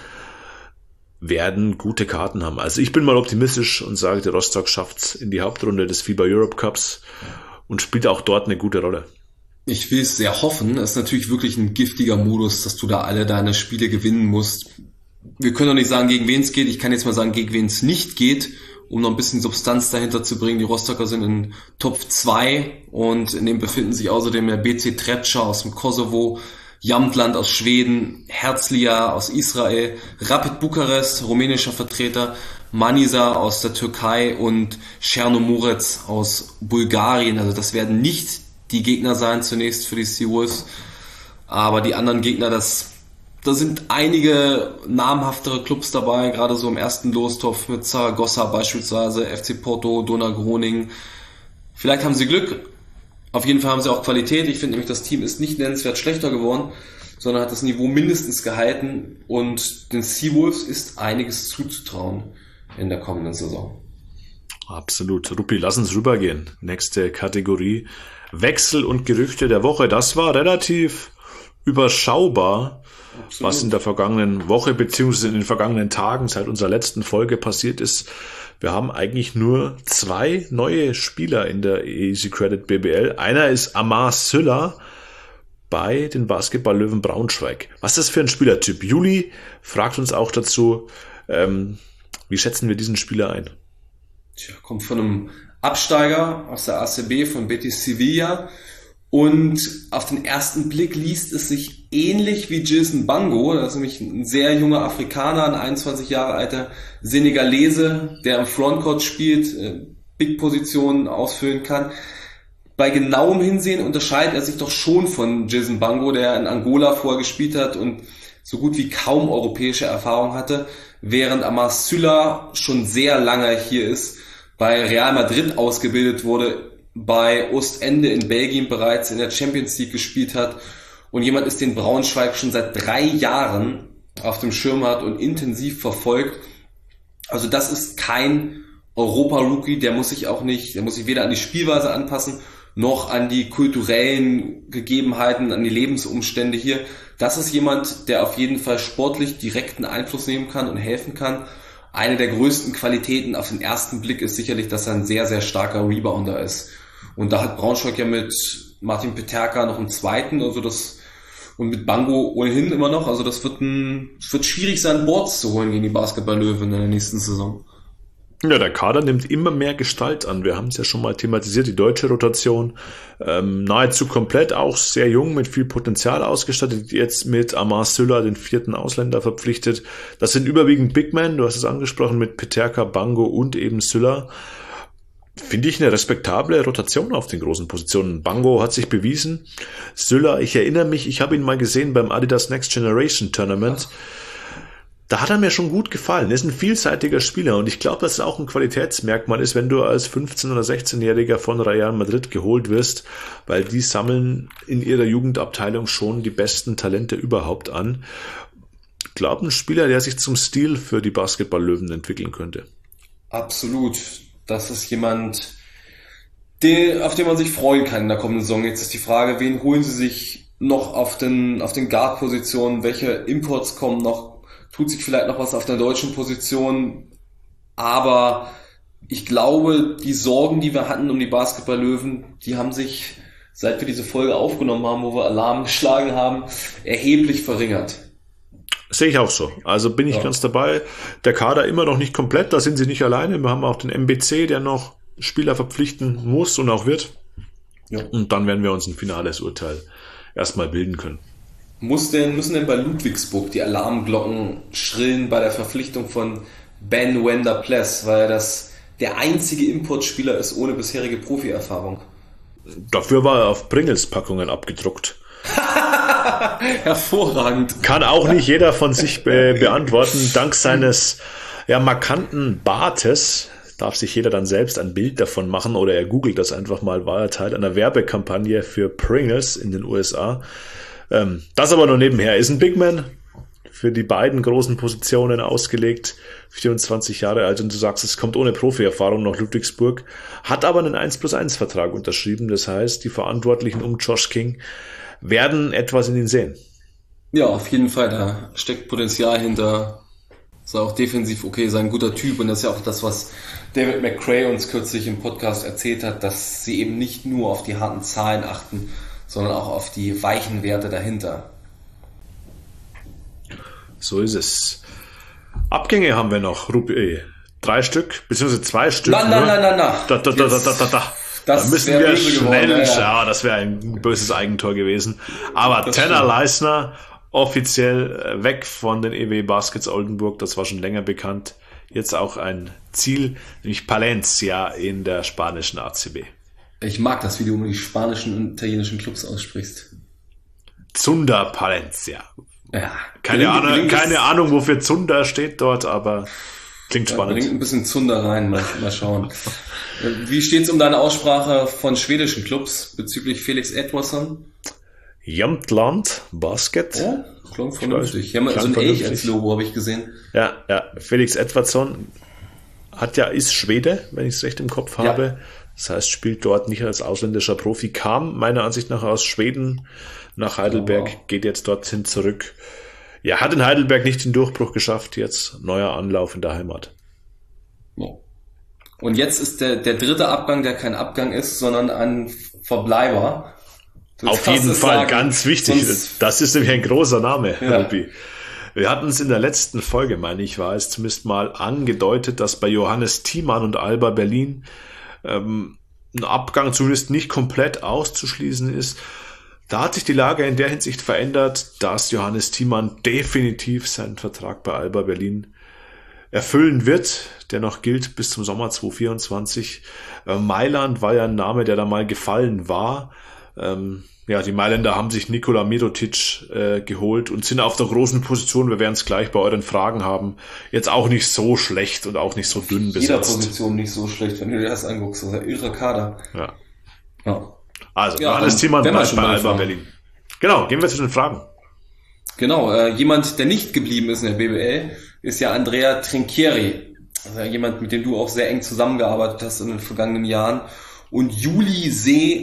werden gute Karten haben. Also ich bin mal optimistisch und sage, der Rostock schafft's in die Hauptrunde des FIBA Europe Cups und spielt auch dort eine gute Rolle. Ich will es sehr hoffen. Es ist natürlich wirklich ein giftiger Modus, dass du da alle deine Spiele gewinnen musst. Wir können doch nicht sagen, gegen wen es geht. Ich kann jetzt mal sagen, gegen wen es nicht geht, um noch ein bisschen Substanz dahinter zu bringen. Die Rostocker sind in Top 2 und in dem befinden sich außerdem der BC Trepča aus dem Kosovo, Jamtland aus Schweden, Herzliya aus Israel, Rapid Bukarest, rumänischer Vertreter, Manisa aus der Türkei und Chernomorets aus Bulgarien. Also das werden nicht die Gegner sein zunächst für die Seawolves, aber die anderen Gegner, da sind einige namhaftere Clubs dabei, gerade so im ersten Lostopf mit Zaragoza beispielsweise, FC Porto, Dona Groningen. Vielleicht haben sie Glück, auf jeden Fall haben sie auch Qualität. Ich finde nämlich, das Team ist nicht nennenswert schlechter geworden, sondern hat das Niveau mindestens gehalten und den Seawolves ist einiges zuzutrauen in der kommenden Saison. Absolut. Ruppi, lass uns rübergehen. Nächste Kategorie. Wechsel und Gerüchte der Woche. Das war relativ überschaubar, absolut, was in der vergangenen Woche beziehungsweise in den vergangenen Tagen seit unserer letzten Folge passiert ist. Wir haben eigentlich nur 2 neue Spieler in der Easy Credit BBL. Einer ist Amar Sylla bei den Basketball-Löwen Braunschweig. Was ist das für ein Spielertyp? Juli fragt uns auch dazu, wie schätzen wir diesen Spieler ein? Kommt von einem Absteiger aus der ACB von Betis Sevilla und auf den ersten Blick liest es sich ähnlich wie Gilson Bango. Das ist nämlich ein sehr junger Afrikaner, ein 21 Jahre alter Senegalese, der im Frontcourt spielt, Big-Positionen ausfüllen kann. Bei genauem Hinsehen unterscheidet er sich doch schon von Gilson Bango, der in Angola vorher gespielt hat und so gut wie kaum europäische Erfahrung hatte, während Amar Sylla schon sehr lange hier ist, bei Real Madrid ausgebildet wurde, bei Ostende in Belgien bereits in der Champions League gespielt hat und jemand ist, den Braunschweig schon seit 3 Jahren auf dem Schirm hat und intensiv verfolgt. Also das ist kein Europa-Rookie, der muss sich weder an die Spielweise anpassen, noch an die kulturellen Gegebenheiten, an die Lebensumstände hier. Das ist jemand, der auf jeden Fall sportlich direkten Einfluss nehmen kann und helfen kann. Eine der größten Qualitäten auf den ersten Blick ist sicherlich, dass er ein sehr, sehr starker Rebounder ist. Und da hat Braunschweig ja mit Martin Peterka noch einen zweiten, und mit Bango ohnehin immer noch. Also das wird schwierig sein, Boards zu holen gegen die Basketball-Löwen in der nächsten Saison. Ja, der Kader nimmt immer mehr Gestalt an. Wir haben es ja schon mal thematisiert, die deutsche Rotation nahezu komplett, auch sehr jung, mit viel Potenzial ausgestattet, jetzt mit Amar Sylla, den 4. Ausländer, verpflichtet. Das sind überwiegend Big Men, du hast es angesprochen, mit Peterka, Bango und eben Sylla. finde ich, eine respektable Rotation auf den großen Positionen. Bango hat sich bewiesen. Süller, ich erinnere mich, ich habe ihn mal gesehen beim Adidas Next Generation Tournament. Da hat er mir schon gut gefallen. Er ist ein vielseitiger Spieler und ich glaube, dass es auch ein Qualitätsmerkmal ist, wenn du als 15- oder 16-Jähriger von Real Madrid geholt wirst, weil die sammeln in ihrer Jugendabteilung schon die besten Talente überhaupt an. Ich glaube, ein Spieler, der sich zum Stil für die Basketball-Löwen entwickeln könnte. Absolut. Das ist jemand, auf den man sich freuen kann in der kommenden Saison. Jetzt ist die Frage, wen holen sie sich noch auf den Guard-Positionen? Welche Imports kommen noch? Tut sich vielleicht noch was auf der deutschen Position? Aber ich glaube, die Sorgen, die wir hatten um die Basketball-Löwen, die haben sich, seit wir diese Folge aufgenommen haben, wo wir Alarm geschlagen haben, erheblich verringert. Sehe ich auch so. Also bin ich ganz dabei. Der Kader immer noch nicht komplett, da sind sie nicht alleine. Wir haben auch den MBC, der noch Spieler verpflichten muss und auch wird. Ja. Und dann werden wir uns ein finales Urteil erstmal bilden können. Müssen denn bei Ludwigsburg die Alarmglocken schrillen bei der Verpflichtung von Ben Wender-Pless, weil er der einzige Importspieler ist ohne bisherige Profi-Erfahrung? Dafür war er auf Pringles-Packungen abgedruckt. Hervorragend. Kann auch nicht jeder von sich beantworten. Dank seines markanten Bartes darf sich jeder dann selbst ein Bild davon machen oder er googelt das einfach mal, war er Teil einer Werbekampagne für Pringles in den USA. Das aber nur nebenher. Ist ein Big Man, für die beiden großen Positionen ausgelegt, 24 Jahre alt und du sagst, es kommt ohne Profi-Erfahrung nach Ludwigsburg, hat aber einen 1+1 Vertrag unterschrieben, das heißt, die Verantwortlichen um Josh King werden etwas in ihn sehen. Ja, auf jeden Fall, da steckt Potenzial hinter, ist auch defensiv okay, ist ein guter Typ und das ist ja auch das, was David McCray uns kürzlich im Podcast erzählt hat, dass sie eben nicht nur auf die harten Zahlen achten, sondern auch auf die weichen Werte dahinter. So ist es. Abgänge haben wir noch, 3 Stück, beziehungsweise 2 Stück. Na. Da müssen wir schnell, das wäre ein böses Eigentor gewesen. Aber Tanner Leisner offiziell weg von den EW Baskets Oldenburg, das war schon länger bekannt. Jetzt auch ein Ziel, nämlich Palencia in der spanischen ACB. Ich mag das, wie du die spanischen und italienischen Clubs aussprichst. Zunder Palencia. Ja, keine Ahnung, wofür Zunder steht dort, aber klingt spannend. Bringt ein bisschen Zunder rein, mal schauen. Wie steht's um deine Aussprache von schwedischen Clubs bezüglich Felix Edvardsson? Jämtland Basket. Oh, klingt vernünftig. Ja, so ein Elch als Logo habe ich gesehen. Ja, Felix Edvardsson ist Schwede, wenn ich es recht im Kopf habe. Ja. Das heißt, spielt dort nicht als ausländischer Profi, kam meiner Ansicht nach aus Schweden nach Heidelberg, geht jetzt dorthin zurück. Ja, hat in Heidelberg nicht den Durchbruch geschafft, jetzt neuer Anlauf in der Heimat. Ja. Und jetzt ist der dritte Abgang, der kein Abgang ist, sondern ein Verbleiber. Auf jeden Fall, sagen. Ganz wichtig. Das ist nämlich ein großer Name, Rupi. Wir hatten es in der letzten Folge, meine ich, war es zumindest mal angedeutet, dass bei Johannes Thiemann und Alba Berlin ein Abgang zumindest nicht komplett auszuschließen ist. Da hat sich die Lage in der Hinsicht verändert, dass Johannes Thiemann definitiv seinen Vertrag bei Alba Berlin erfüllen wird, der noch gilt bis zum Sommer 2024. Mailand war ja ein Name, der da mal gefallen war. Die Mailänder haben sich Nikola Mirotic geholt und sind auf der großen Position, wir werden es gleich bei euren Fragen haben, jetzt auch nicht so schlecht und auch nicht so dünn besetzt. Jeder Position nicht so schlecht, wenn du dir das anguckst, das ist ein irrer Kader. Ja. Also, Johannes Thiemann bleibt bei Alba Berlin. Genau, gehen wir zu den Fragen. Genau, jemand, der nicht geblieben ist in der BBL, ist ja Andrea Trinchieri. Also jemand, mit dem du auch sehr eng zusammengearbeitet hast in den vergangenen Jahren. Und Juli See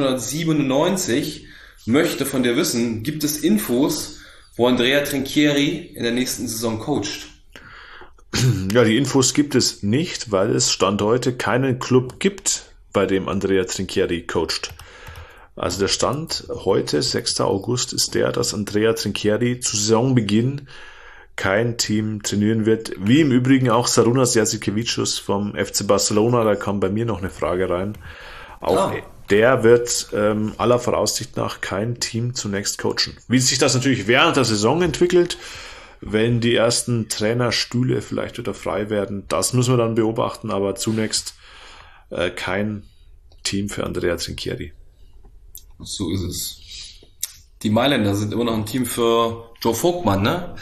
1997 möchte von dir wissen, gibt es Infos, wo Andrea Trinchieri in der nächsten Saison coacht? Ja, die Infos gibt es nicht, weil es Stand heute keinen Club gibt, bei dem Andrea Trinchieri coacht. Also der Stand heute, 6. August, ist der, dass Andrea Trinchieri zu Saisonbeginn kein Team trainieren wird. Wie im Übrigen auch Sarunas Jasikevicius vom FC Barcelona, da kam bei mir noch eine Frage rein. Auch der wird aller Voraussicht nach kein Team zunächst coachen. Wie sich das natürlich während der Saison entwickelt, wenn die ersten Trainerstühle vielleicht wieder frei werden, das müssen wir dann beobachten, aber zunächst kein Team für Andrea Trinchieri. So ist es. Die Mailänder sind immer noch ein Team für Joe Vogtmann, ne?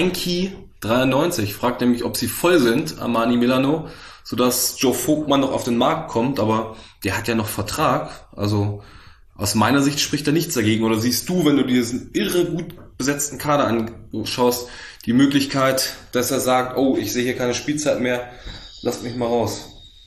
Meinki93 fragt nämlich, ob sie voll sind, Armani Milano, sodass Joe Vogtmann noch auf den Markt kommt, aber der hat ja noch Vertrag. Also aus meiner Sicht spricht da nichts dagegen. Oder siehst du, wenn du dir diesen irre gut besetzten Kader anschaust, die Möglichkeit, dass er sagt, oh, ich sehe hier keine Spielzeit mehr, lasst mich mal raus?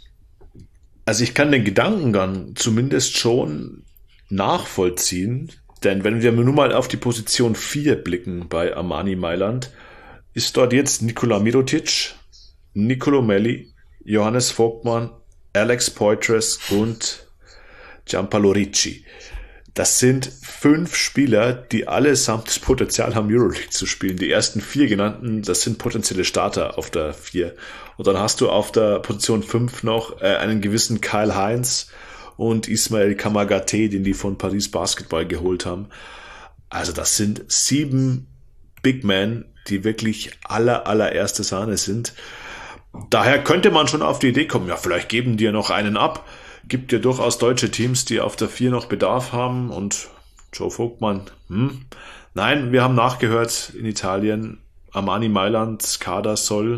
Also ich kann den Gedankengang zumindest schon nachvollziehen, denn wenn wir nun mal auf die Position 4 blicken bei Armani Mailand, ist dort jetzt Nikola Mirotic, Nicolo Melli, Johannes Vogtmann, Alex Poitras und Gianpaolo Ricci. Das sind 5 Spieler, die allesamt das Potenzial haben, Euroleague zu spielen. Die ersten 4 genannten, das sind potenzielle Starter auf der 4. Und dann hast du auf der Position 5 noch einen gewissen Kyle Heinz und Ismael Kamagaté, den die von Paris Basketball geholt haben. Also das sind 7 Big Men, die wirklich allererste Sahne sind. Daher könnte man schon auf die Idee kommen, ja, vielleicht geben die ja noch einen ab. Gibt ja durchaus deutsche Teams, die auf der 4 noch Bedarf haben und Joe Vogtmann, Nein, wir haben nachgehört in Italien, Armani Mailands Kader soll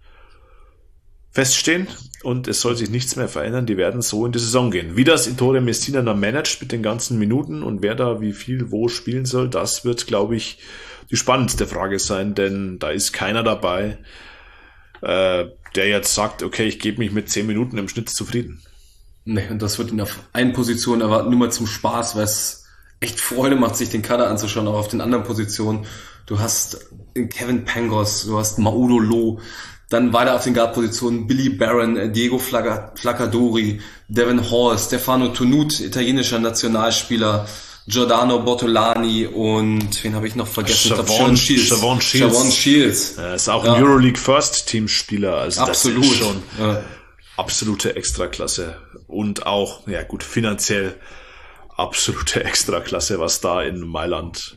feststehen und es soll sich nichts mehr verändern. Die werden so in die Saison gehen. Wie das Ettore Messina dann managt mit den ganzen Minuten und wer da wie viel wo spielen soll, das wird, glaube ich, die spannendste Frage sein, denn da ist keiner dabei, der jetzt sagt, okay, ich gebe mich mit 10 Minuten im Schnitt zufrieden. Nee, und das wird ihn auf einen Position erwarten, nur mal zum Spaß, weil es echt Freude macht, sich den Kader anzuschauen, auch auf den anderen Positionen. Du hast Kevin Pangos, du hast Maudo Loh, dann weiter auf den Guard-Positionen Billy Barron, Diego Flaccadori, Devin Hall, Stefano Tonut, italienischer Nationalspieler, Giordano Bortolani und wen habe ich noch vergessen? Shavon Shields. Ist auch ein Euroleague First Team Spieler, also absolut. Das ist schon absolute Extraklasse und auch, ja gut, finanziell absolute Extraklasse, was da in Mailand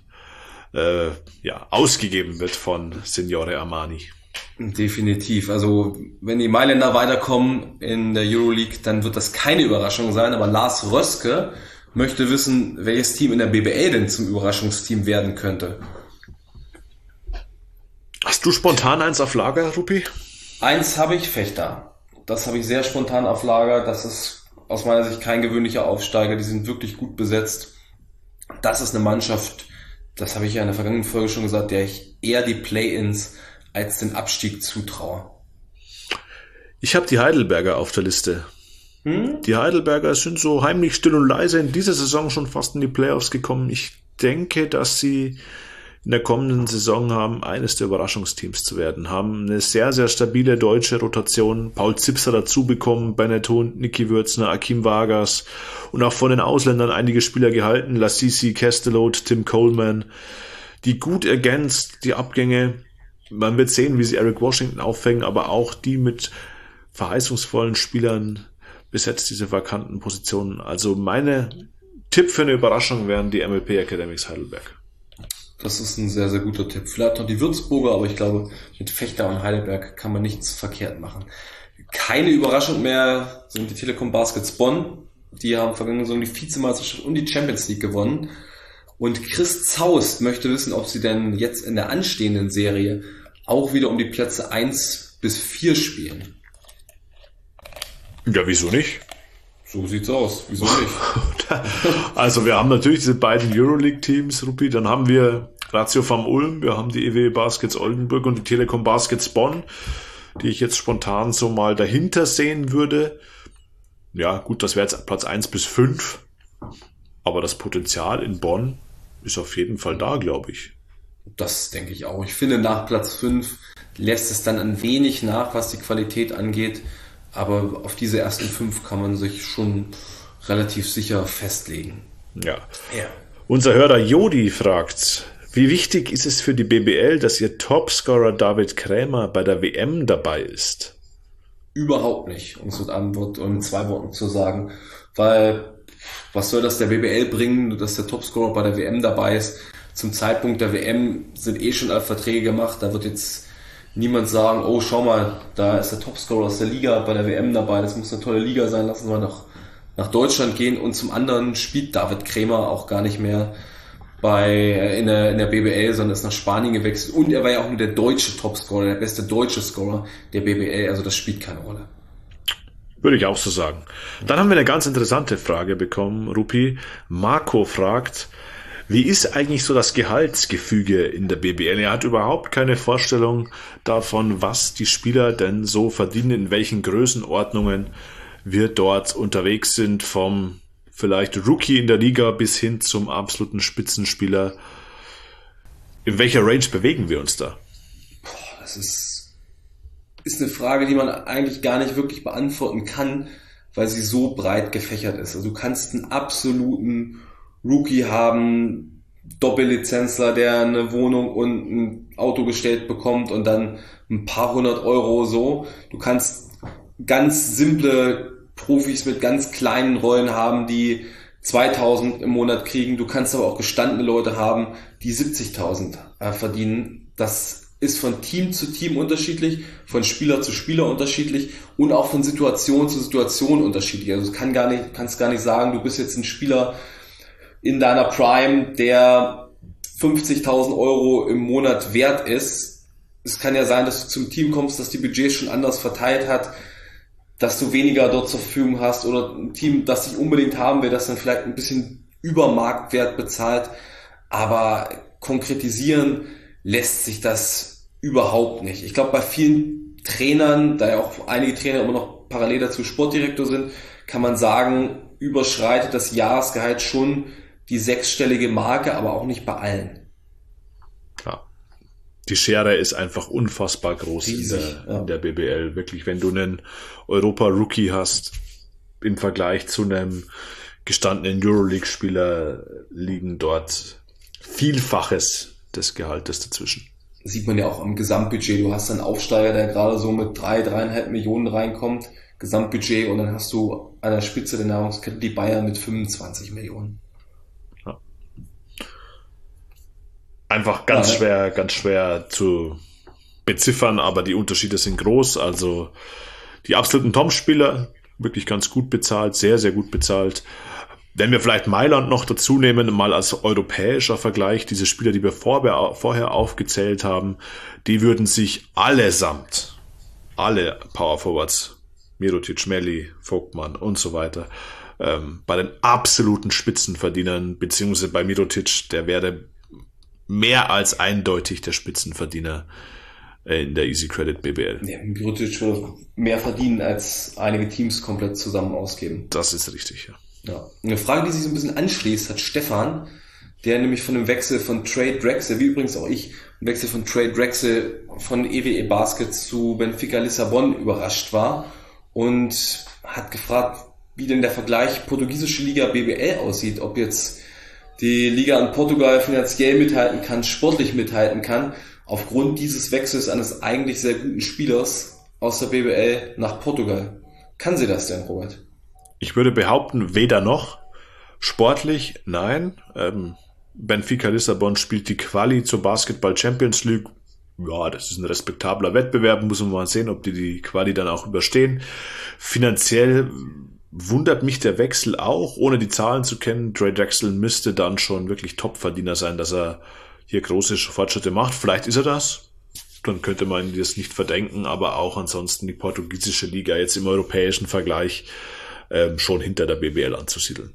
ausgegeben wird von Signore Armani. Definitiv. Also wenn die Mailänder weiterkommen in der Euroleague, dann wird das keine Überraschung sein. Aber Lars Röske möchte wissen, welches Team in der BBL denn zum Überraschungsteam werden könnte. Hast du spontan eins auf Lager, Rupi? Eins habe ich, Fechter. Das habe ich sehr spontan auf Lager. Das ist aus meiner Sicht kein gewöhnlicher Aufsteiger. Die sind wirklich gut besetzt. Das ist eine Mannschaft, das habe ich ja in der vergangenen Folge schon gesagt, der ich eher die Play-ins als den Abstieg zutraue. Ich habe die Heidelberger auf der Liste. Die Heidelberger sind so heimlich still und leise in dieser Saison schon fast in die Playoffs gekommen. Ich denke, dass sie in der kommenden Saison haben, eines der Überraschungsteams zu werden, haben eine sehr, sehr stabile deutsche Rotation. Paul Zipser dazu bekommen, Benetton, Niki Würzner, Akim Vargas und auch von den Ausländern einige Spieler gehalten, Lassisi, Kestelot, Tim Coleman, die gut ergänzt, die Abgänge. Man wird sehen, wie sie Eric Washington auffängen, aber auch die mit verheißungsvollen Spielern besetzt diese vakanten Positionen. Also meine Tipp für eine Überraschung wären die MLP Academics Heidelberg. Das ist ein sehr, sehr guter Tipp. Vielleicht noch die Würzburger, aber ich glaube, mit Fechter und Heidelberg kann man nichts verkehrt machen. Keine Überraschung mehr sind die Telekom Baskets Bonn. Die haben vergangene Saison die Vizemeisterschaft und die Champions League gewonnen. Und Chris Zaust möchte wissen, ob sie denn jetzt in der anstehenden Serie auch wieder um die Plätze 1 bis 4 spielen. Ja, wieso nicht? So sieht's aus. Wieso nicht? Also wir haben natürlich diese beiden Euroleague-Teams, Rupi. Dann haben wir Ratio vom Ulm, wir haben die EW Baskets Oldenburg und die Telekom Baskets Bonn, die ich jetzt spontan so mal dahinter sehen würde. Ja, gut, das wäre jetzt Platz 1 bis 5. Aber das Potenzial in Bonn ist auf jeden Fall da, glaube ich. Das denke ich auch. Ich finde, nach Platz 5 lässt es dann ein wenig nach, was die Qualität angeht. Aber auf diese ersten 5 kann man sich schon relativ sicher festlegen. Ja. Unser Hörer Jodi fragt, wie wichtig ist es für die BBL, dass ihr Topscorer David Krämer bei der WM dabei ist? Überhaupt nicht, um es mit 2 Worten zu sagen. Weil, was soll das der BBL bringen, dass der Topscorer bei der WM dabei ist? Zum Zeitpunkt der WM sind schon alle Verträge gemacht. Da wird jetzt niemand sagen, oh schau mal, da ist der Topscorer aus der Liga bei der WM dabei, das muss eine tolle Liga sein, lassen wir nach Deutschland gehen. Und zum anderen spielt David Krämer auch gar nicht mehr in der BBL, sondern ist nach Spanien gewechselt. Und er war ja auch nur der deutsche Topscorer, der beste deutsche Scorer der BBL, also das spielt keine Rolle. Würde ich auch so sagen. Dann haben wir eine ganz interessante Frage bekommen, Rupi. Marco fragt, wie ist eigentlich so das Gehaltsgefüge in der BBL? Er hat überhaupt keine Vorstellung davon, was die Spieler denn so verdienen, in welchen Größenordnungen wir dort unterwegs sind, vom vielleicht Rookie in der Liga bis hin zum absoluten Spitzenspieler. In welcher Range bewegen wir uns da? Das ist eine Frage, die man eigentlich gar nicht wirklich beantworten kann, weil sie so breit gefächert ist. Also du kannst einen absoluten Rookie haben, Doppellizenzler, der eine Wohnung und ein Auto gestellt bekommt und dann ein paar 100 Euro so. Du kannst ganz simple Profis mit ganz kleinen Rollen haben, die 2.000 im Monat kriegen. Du kannst aber auch gestandene Leute haben, die 70.000 verdienen. Das ist von Team zu Team unterschiedlich, von Spieler zu Spieler unterschiedlich und auch von Situation zu Situation unterschiedlich. Also du kannst gar nicht sagen, du bist jetzt ein Spieler in deiner Prime, der 50.000 Euro im Monat wert ist. Es kann ja sein, dass du zum Team kommst, das die Budgets schon anders verteilt hat, dass du weniger dort zur Verfügung hast oder ein Team, das dich unbedingt haben will, das dann vielleicht ein bisschen über Marktwert bezahlt. Aber konkretisieren lässt sich das überhaupt nicht. Ich glaube, bei vielen Trainern, da ja auch einige Trainer immer noch parallel dazu Sportdirektor sind, kann man sagen, überschreitet das Jahresgehalt schon die 6-stellige Marke, aber auch nicht bei allen. Klar. Die Schere ist einfach unfassbar groß. Riesig, in der BBL. Wirklich, wenn du einen Europa-Rookie hast, im Vergleich zu einem gestandenen Euroleague-Spieler, liegen dort Vielfaches des Gehaltes dazwischen. Sieht man ja auch am Gesamtbudget. Du hast einen Aufsteiger, der gerade so mit 3,5 Millionen reinkommt, Gesamtbudget, und dann hast du an der Spitze der Nahrungskette die Bayern mit 25 Millionen. Ja. Einfach ganz schwer zu beziffern, aber die Unterschiede sind groß. Also die absoluten Top-Spieler, wirklich ganz gut bezahlt, sehr, sehr gut bezahlt. Wenn wir vielleicht Mailand noch dazu nehmen, mal als europäischer Vergleich, diese Spieler, die wir vorher aufgezählt haben, die würden sich allesamt, alle Power Forwards, Mirotic, Melli, Vogtmann und so weiter, bei den absoluten Spitzenverdienern, beziehungsweise bei Mirotic, der wäre mehr als eindeutig der Spitzenverdiener in der Easy Credit BBL. Ja, Mirotic würde mehr verdienen, als einige Teams komplett zusammen ausgeben. Das ist richtig, ja. Ja. Eine Frage, die sich so ein bisschen anschließt, hat Stefan, der nämlich von dem Wechsel von Trade Drexel, wie übrigens auch ich, ein Wechsel von Trade Drexel von EWE Basket zu Benfica Lissabon überrascht war und hat gefragt, wie denn der Vergleich portugiesische Liga BBL aussieht, ob jetzt die Liga in Portugal finanziell mithalten kann, sportlich mithalten kann, aufgrund dieses Wechsels eines eigentlich sehr guten Spielers aus der BBL nach Portugal. Kann sie das denn, Robert? Ich würde behaupten, weder noch. Sportlich, nein. Benfica Lissabon spielt die Quali zur Basketball Champions League. Ja, das ist ein respektabler Wettbewerb. Muss man mal sehen, ob die Quali dann auch überstehen. Finanziell wundert mich der Wechsel auch, ohne die Zahlen zu kennen. Trey Drexel müsste dann schon wirklich Topverdiener sein, dass er hier große Fortschritte macht. Vielleicht ist er das. Dann könnte man das nicht verdenken. Aber auch ansonsten die portugiesische Liga jetzt im europäischen Vergleich schon hinter der BBL anzusiedeln.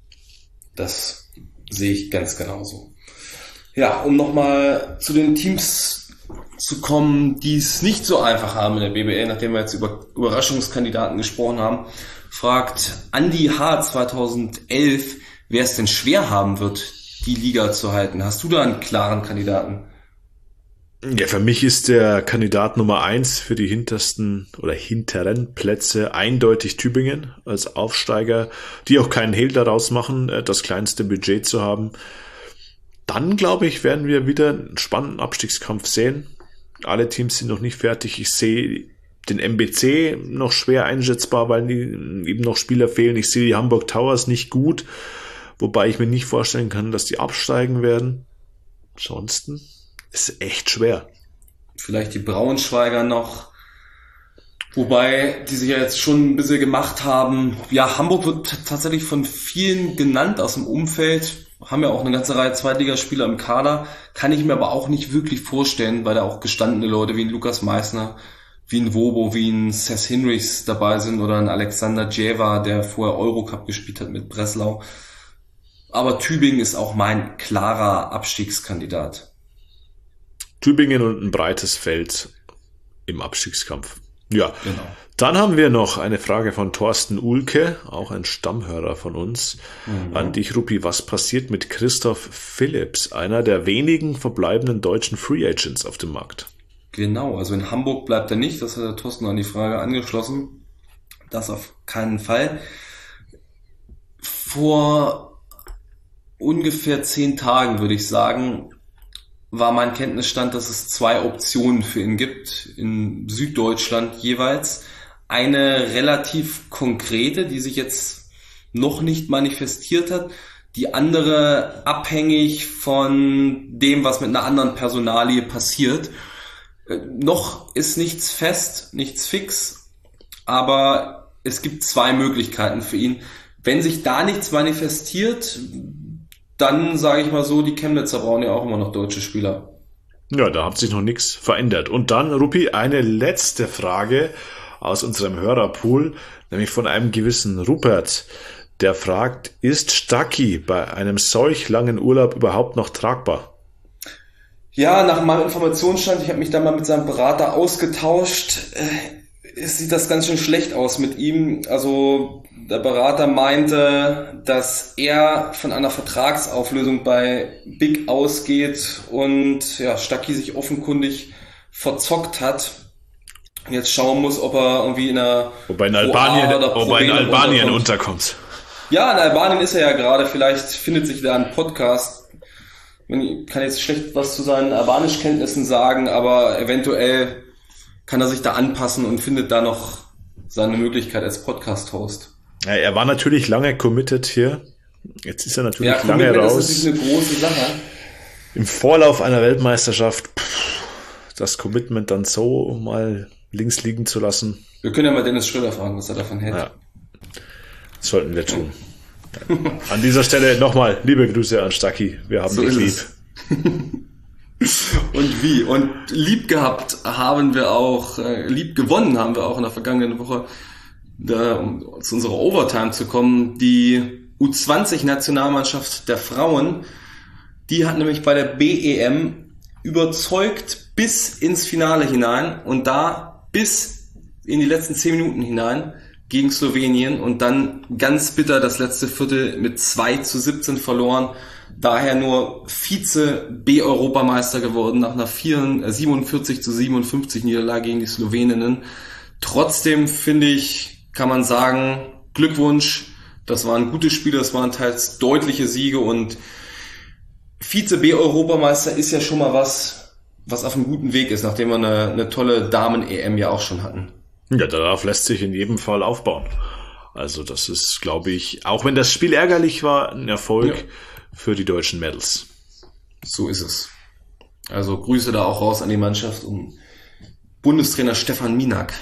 Das sehe ich ganz genauso. Ja, um nochmal zu den Teams zu kommen, die es nicht so einfach haben in der BBL, nachdem wir jetzt über Überraschungskandidaten gesprochen haben, fragt Andy H. 2011, wer es denn schwer haben wird, die Liga zu halten. Hast du da einen klaren Kandidaten? Ja, für mich ist der Kandidat Nummer 1 für die hintersten oder hinteren Plätze eindeutig Tübingen als Aufsteiger, die auch keinen Hehl daraus machen, das kleinste Budget zu haben. Dann, glaube ich, werden wir wieder einen spannenden Abstiegskampf sehen. Alle Teams sind noch nicht fertig. Ich sehe den MBC noch schwer einschätzbar, weil eben noch Spieler fehlen. Ich sehe die Hamburg Towers nicht gut, wobei ich mir nicht vorstellen kann, dass die absteigen werden. Ansonsten ist echt schwer. vielleicht die Braunschweiger noch. Wobei, die sich ja jetzt schon ein bisschen gemacht haben. Ja, Hamburg wird tatsächlich von vielen genannt aus dem Umfeld. Haben ja auch eine ganze Reihe Zweitligaspieler im Kader. Kann ich mir aber auch nicht wirklich vorstellen, weil da auch gestandene Leute wie ein Lukas Meissner, wie ein Wobo, wie ein Seth Hinrichs dabei sind oder ein Alexander Djeva, der vorher Eurocup gespielt hat mit Breslau. Aber Tübingen ist auch mein klarer Abstiegskandidat. Tübingen und ein breites Feld im Abstiegskampf. Ja, Genau. Dann haben wir noch eine Frage von Thorsten Uhlke, auch ein Stammhörer von uns, an dich, Rupi. Was passiert mit Christoph Phillips, einer der wenigen verbleibenden deutschen Free Agents auf dem Markt? Genau, also in Hamburg bleibt er nicht, das hat der Thorsten an die Frage angeschlossen. Das auf keinen Fall. Vor ungefähr 10 Tagen, würde ich sagen, war mein Kenntnisstand, dass es 2 Optionen für ihn gibt, in Süddeutschland jeweils. Eine relativ konkrete, die sich jetzt noch nicht manifestiert hat. Die andere abhängig von dem, was mit einer anderen Personalie passiert. Noch ist nichts fest, nichts fix, aber es gibt 2 Möglichkeiten für ihn. Wenn sich da nichts manifestiert, dann sage ich mal so, die Chemnitzer brauchen ja auch immer noch deutsche Spieler. Ja, da hat sich noch nichts verändert. Und dann, Rupi, eine letzte Frage aus unserem Hörerpool, nämlich von einem gewissen Rupert, der fragt, ist Stuckey bei einem solch langen Urlaub überhaupt noch tragbar? Ja, nach meinem Informationsstand, ich habe mich da mal mit seinem Berater ausgetauscht, sieht das ganz schön schlecht aus mit ihm. Also der Berater meinte, dass er von einer Vertragsauflösung bei Big ausgeht und ja, Stuckey sich offenkundig verzockt hat. Jetzt schauen muss, ob er irgendwie in einer in Albanien unterkommt. Ja, in Albanien ist er ja gerade. Vielleicht findet sich da ein Podcast. Ich kann jetzt schlecht was zu seinen Albanischkenntnissen sagen, aber eventuell kann er sich da anpassen und findet da noch seine Möglichkeit als Podcast-Host. Ja, er war natürlich lange committed hier. Jetzt ist er natürlich lange raus. Das ist natürlich eine große Sache. Im Vorlauf einer Weltmeisterschaft das Commitment dann so mal links liegen zu lassen. Wir können ja mal Dennis Schröder fragen, was er davon hält. Ja, das sollten wir tun. An dieser Stelle nochmal liebe Grüße an Stuckey. Wir haben dich lieb. Und wie? Und lieb gehabt haben wir auch, lieb gewonnen haben wir auch in der vergangenen Woche, um zu unserer Overtime zu kommen, die U20-Nationalmannschaft der Frauen. Die hat nämlich bei der BEM überzeugt bis ins Finale hinein und da bis in die letzten 10 Minuten hinein gegen Slowenien und dann ganz bitter das letzte Viertel mit 2:17 verloren. Daher nur Vize-B-Europameister geworden nach einer 47:57 Niederlage gegen die Sloweninnen. Trotzdem finde ich, kann man sagen, Glückwunsch, das waren gute Spiele, das waren teils deutliche Siege und Vize-B-Europameister ist ja schon mal was auf einem guten Weg ist, nachdem wir eine tolle Damen-EM ja auch schon hatten. Ja, darauf lässt sich in jedem Fall aufbauen. Also das ist, glaube ich, auch wenn das Spiel ärgerlich war, ein Erfolg für die deutschen Mädels. So ist es. Also Grüße da auch raus an die Mannschaft und Bundestrainer Stefan Minak.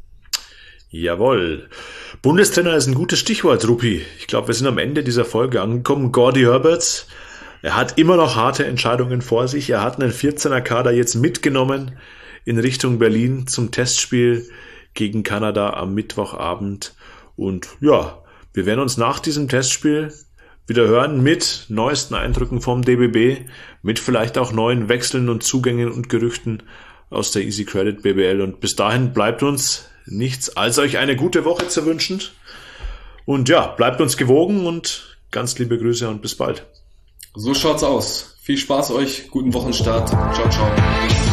Jawohl. Bundestrainer ist ein gutes Stichwort, Rupi. Ich glaube, wir sind am Ende dieser Folge angekommen. Gordy Herbert, er hat immer noch harte Entscheidungen vor sich. Er hat einen 14er Kader jetzt mitgenommen in Richtung Berlin zum Testspiel gegen Kanada am Mittwochabend. Und ja, wir werden uns nach diesem Testspiel wieder hören mit neuesten Eindrücken vom DBB, mit vielleicht auch neuen Wechseln und Zugängen und Gerüchten aus der Easy Credit BBL. Und bis dahin bleibt uns nichts, als euch eine gute Woche zu wünschen. Und ja, bleibt uns gewogen und ganz liebe Grüße und bis bald. So schaut's aus. Viel Spaß euch, guten Wochenstart. Ciao, ciao.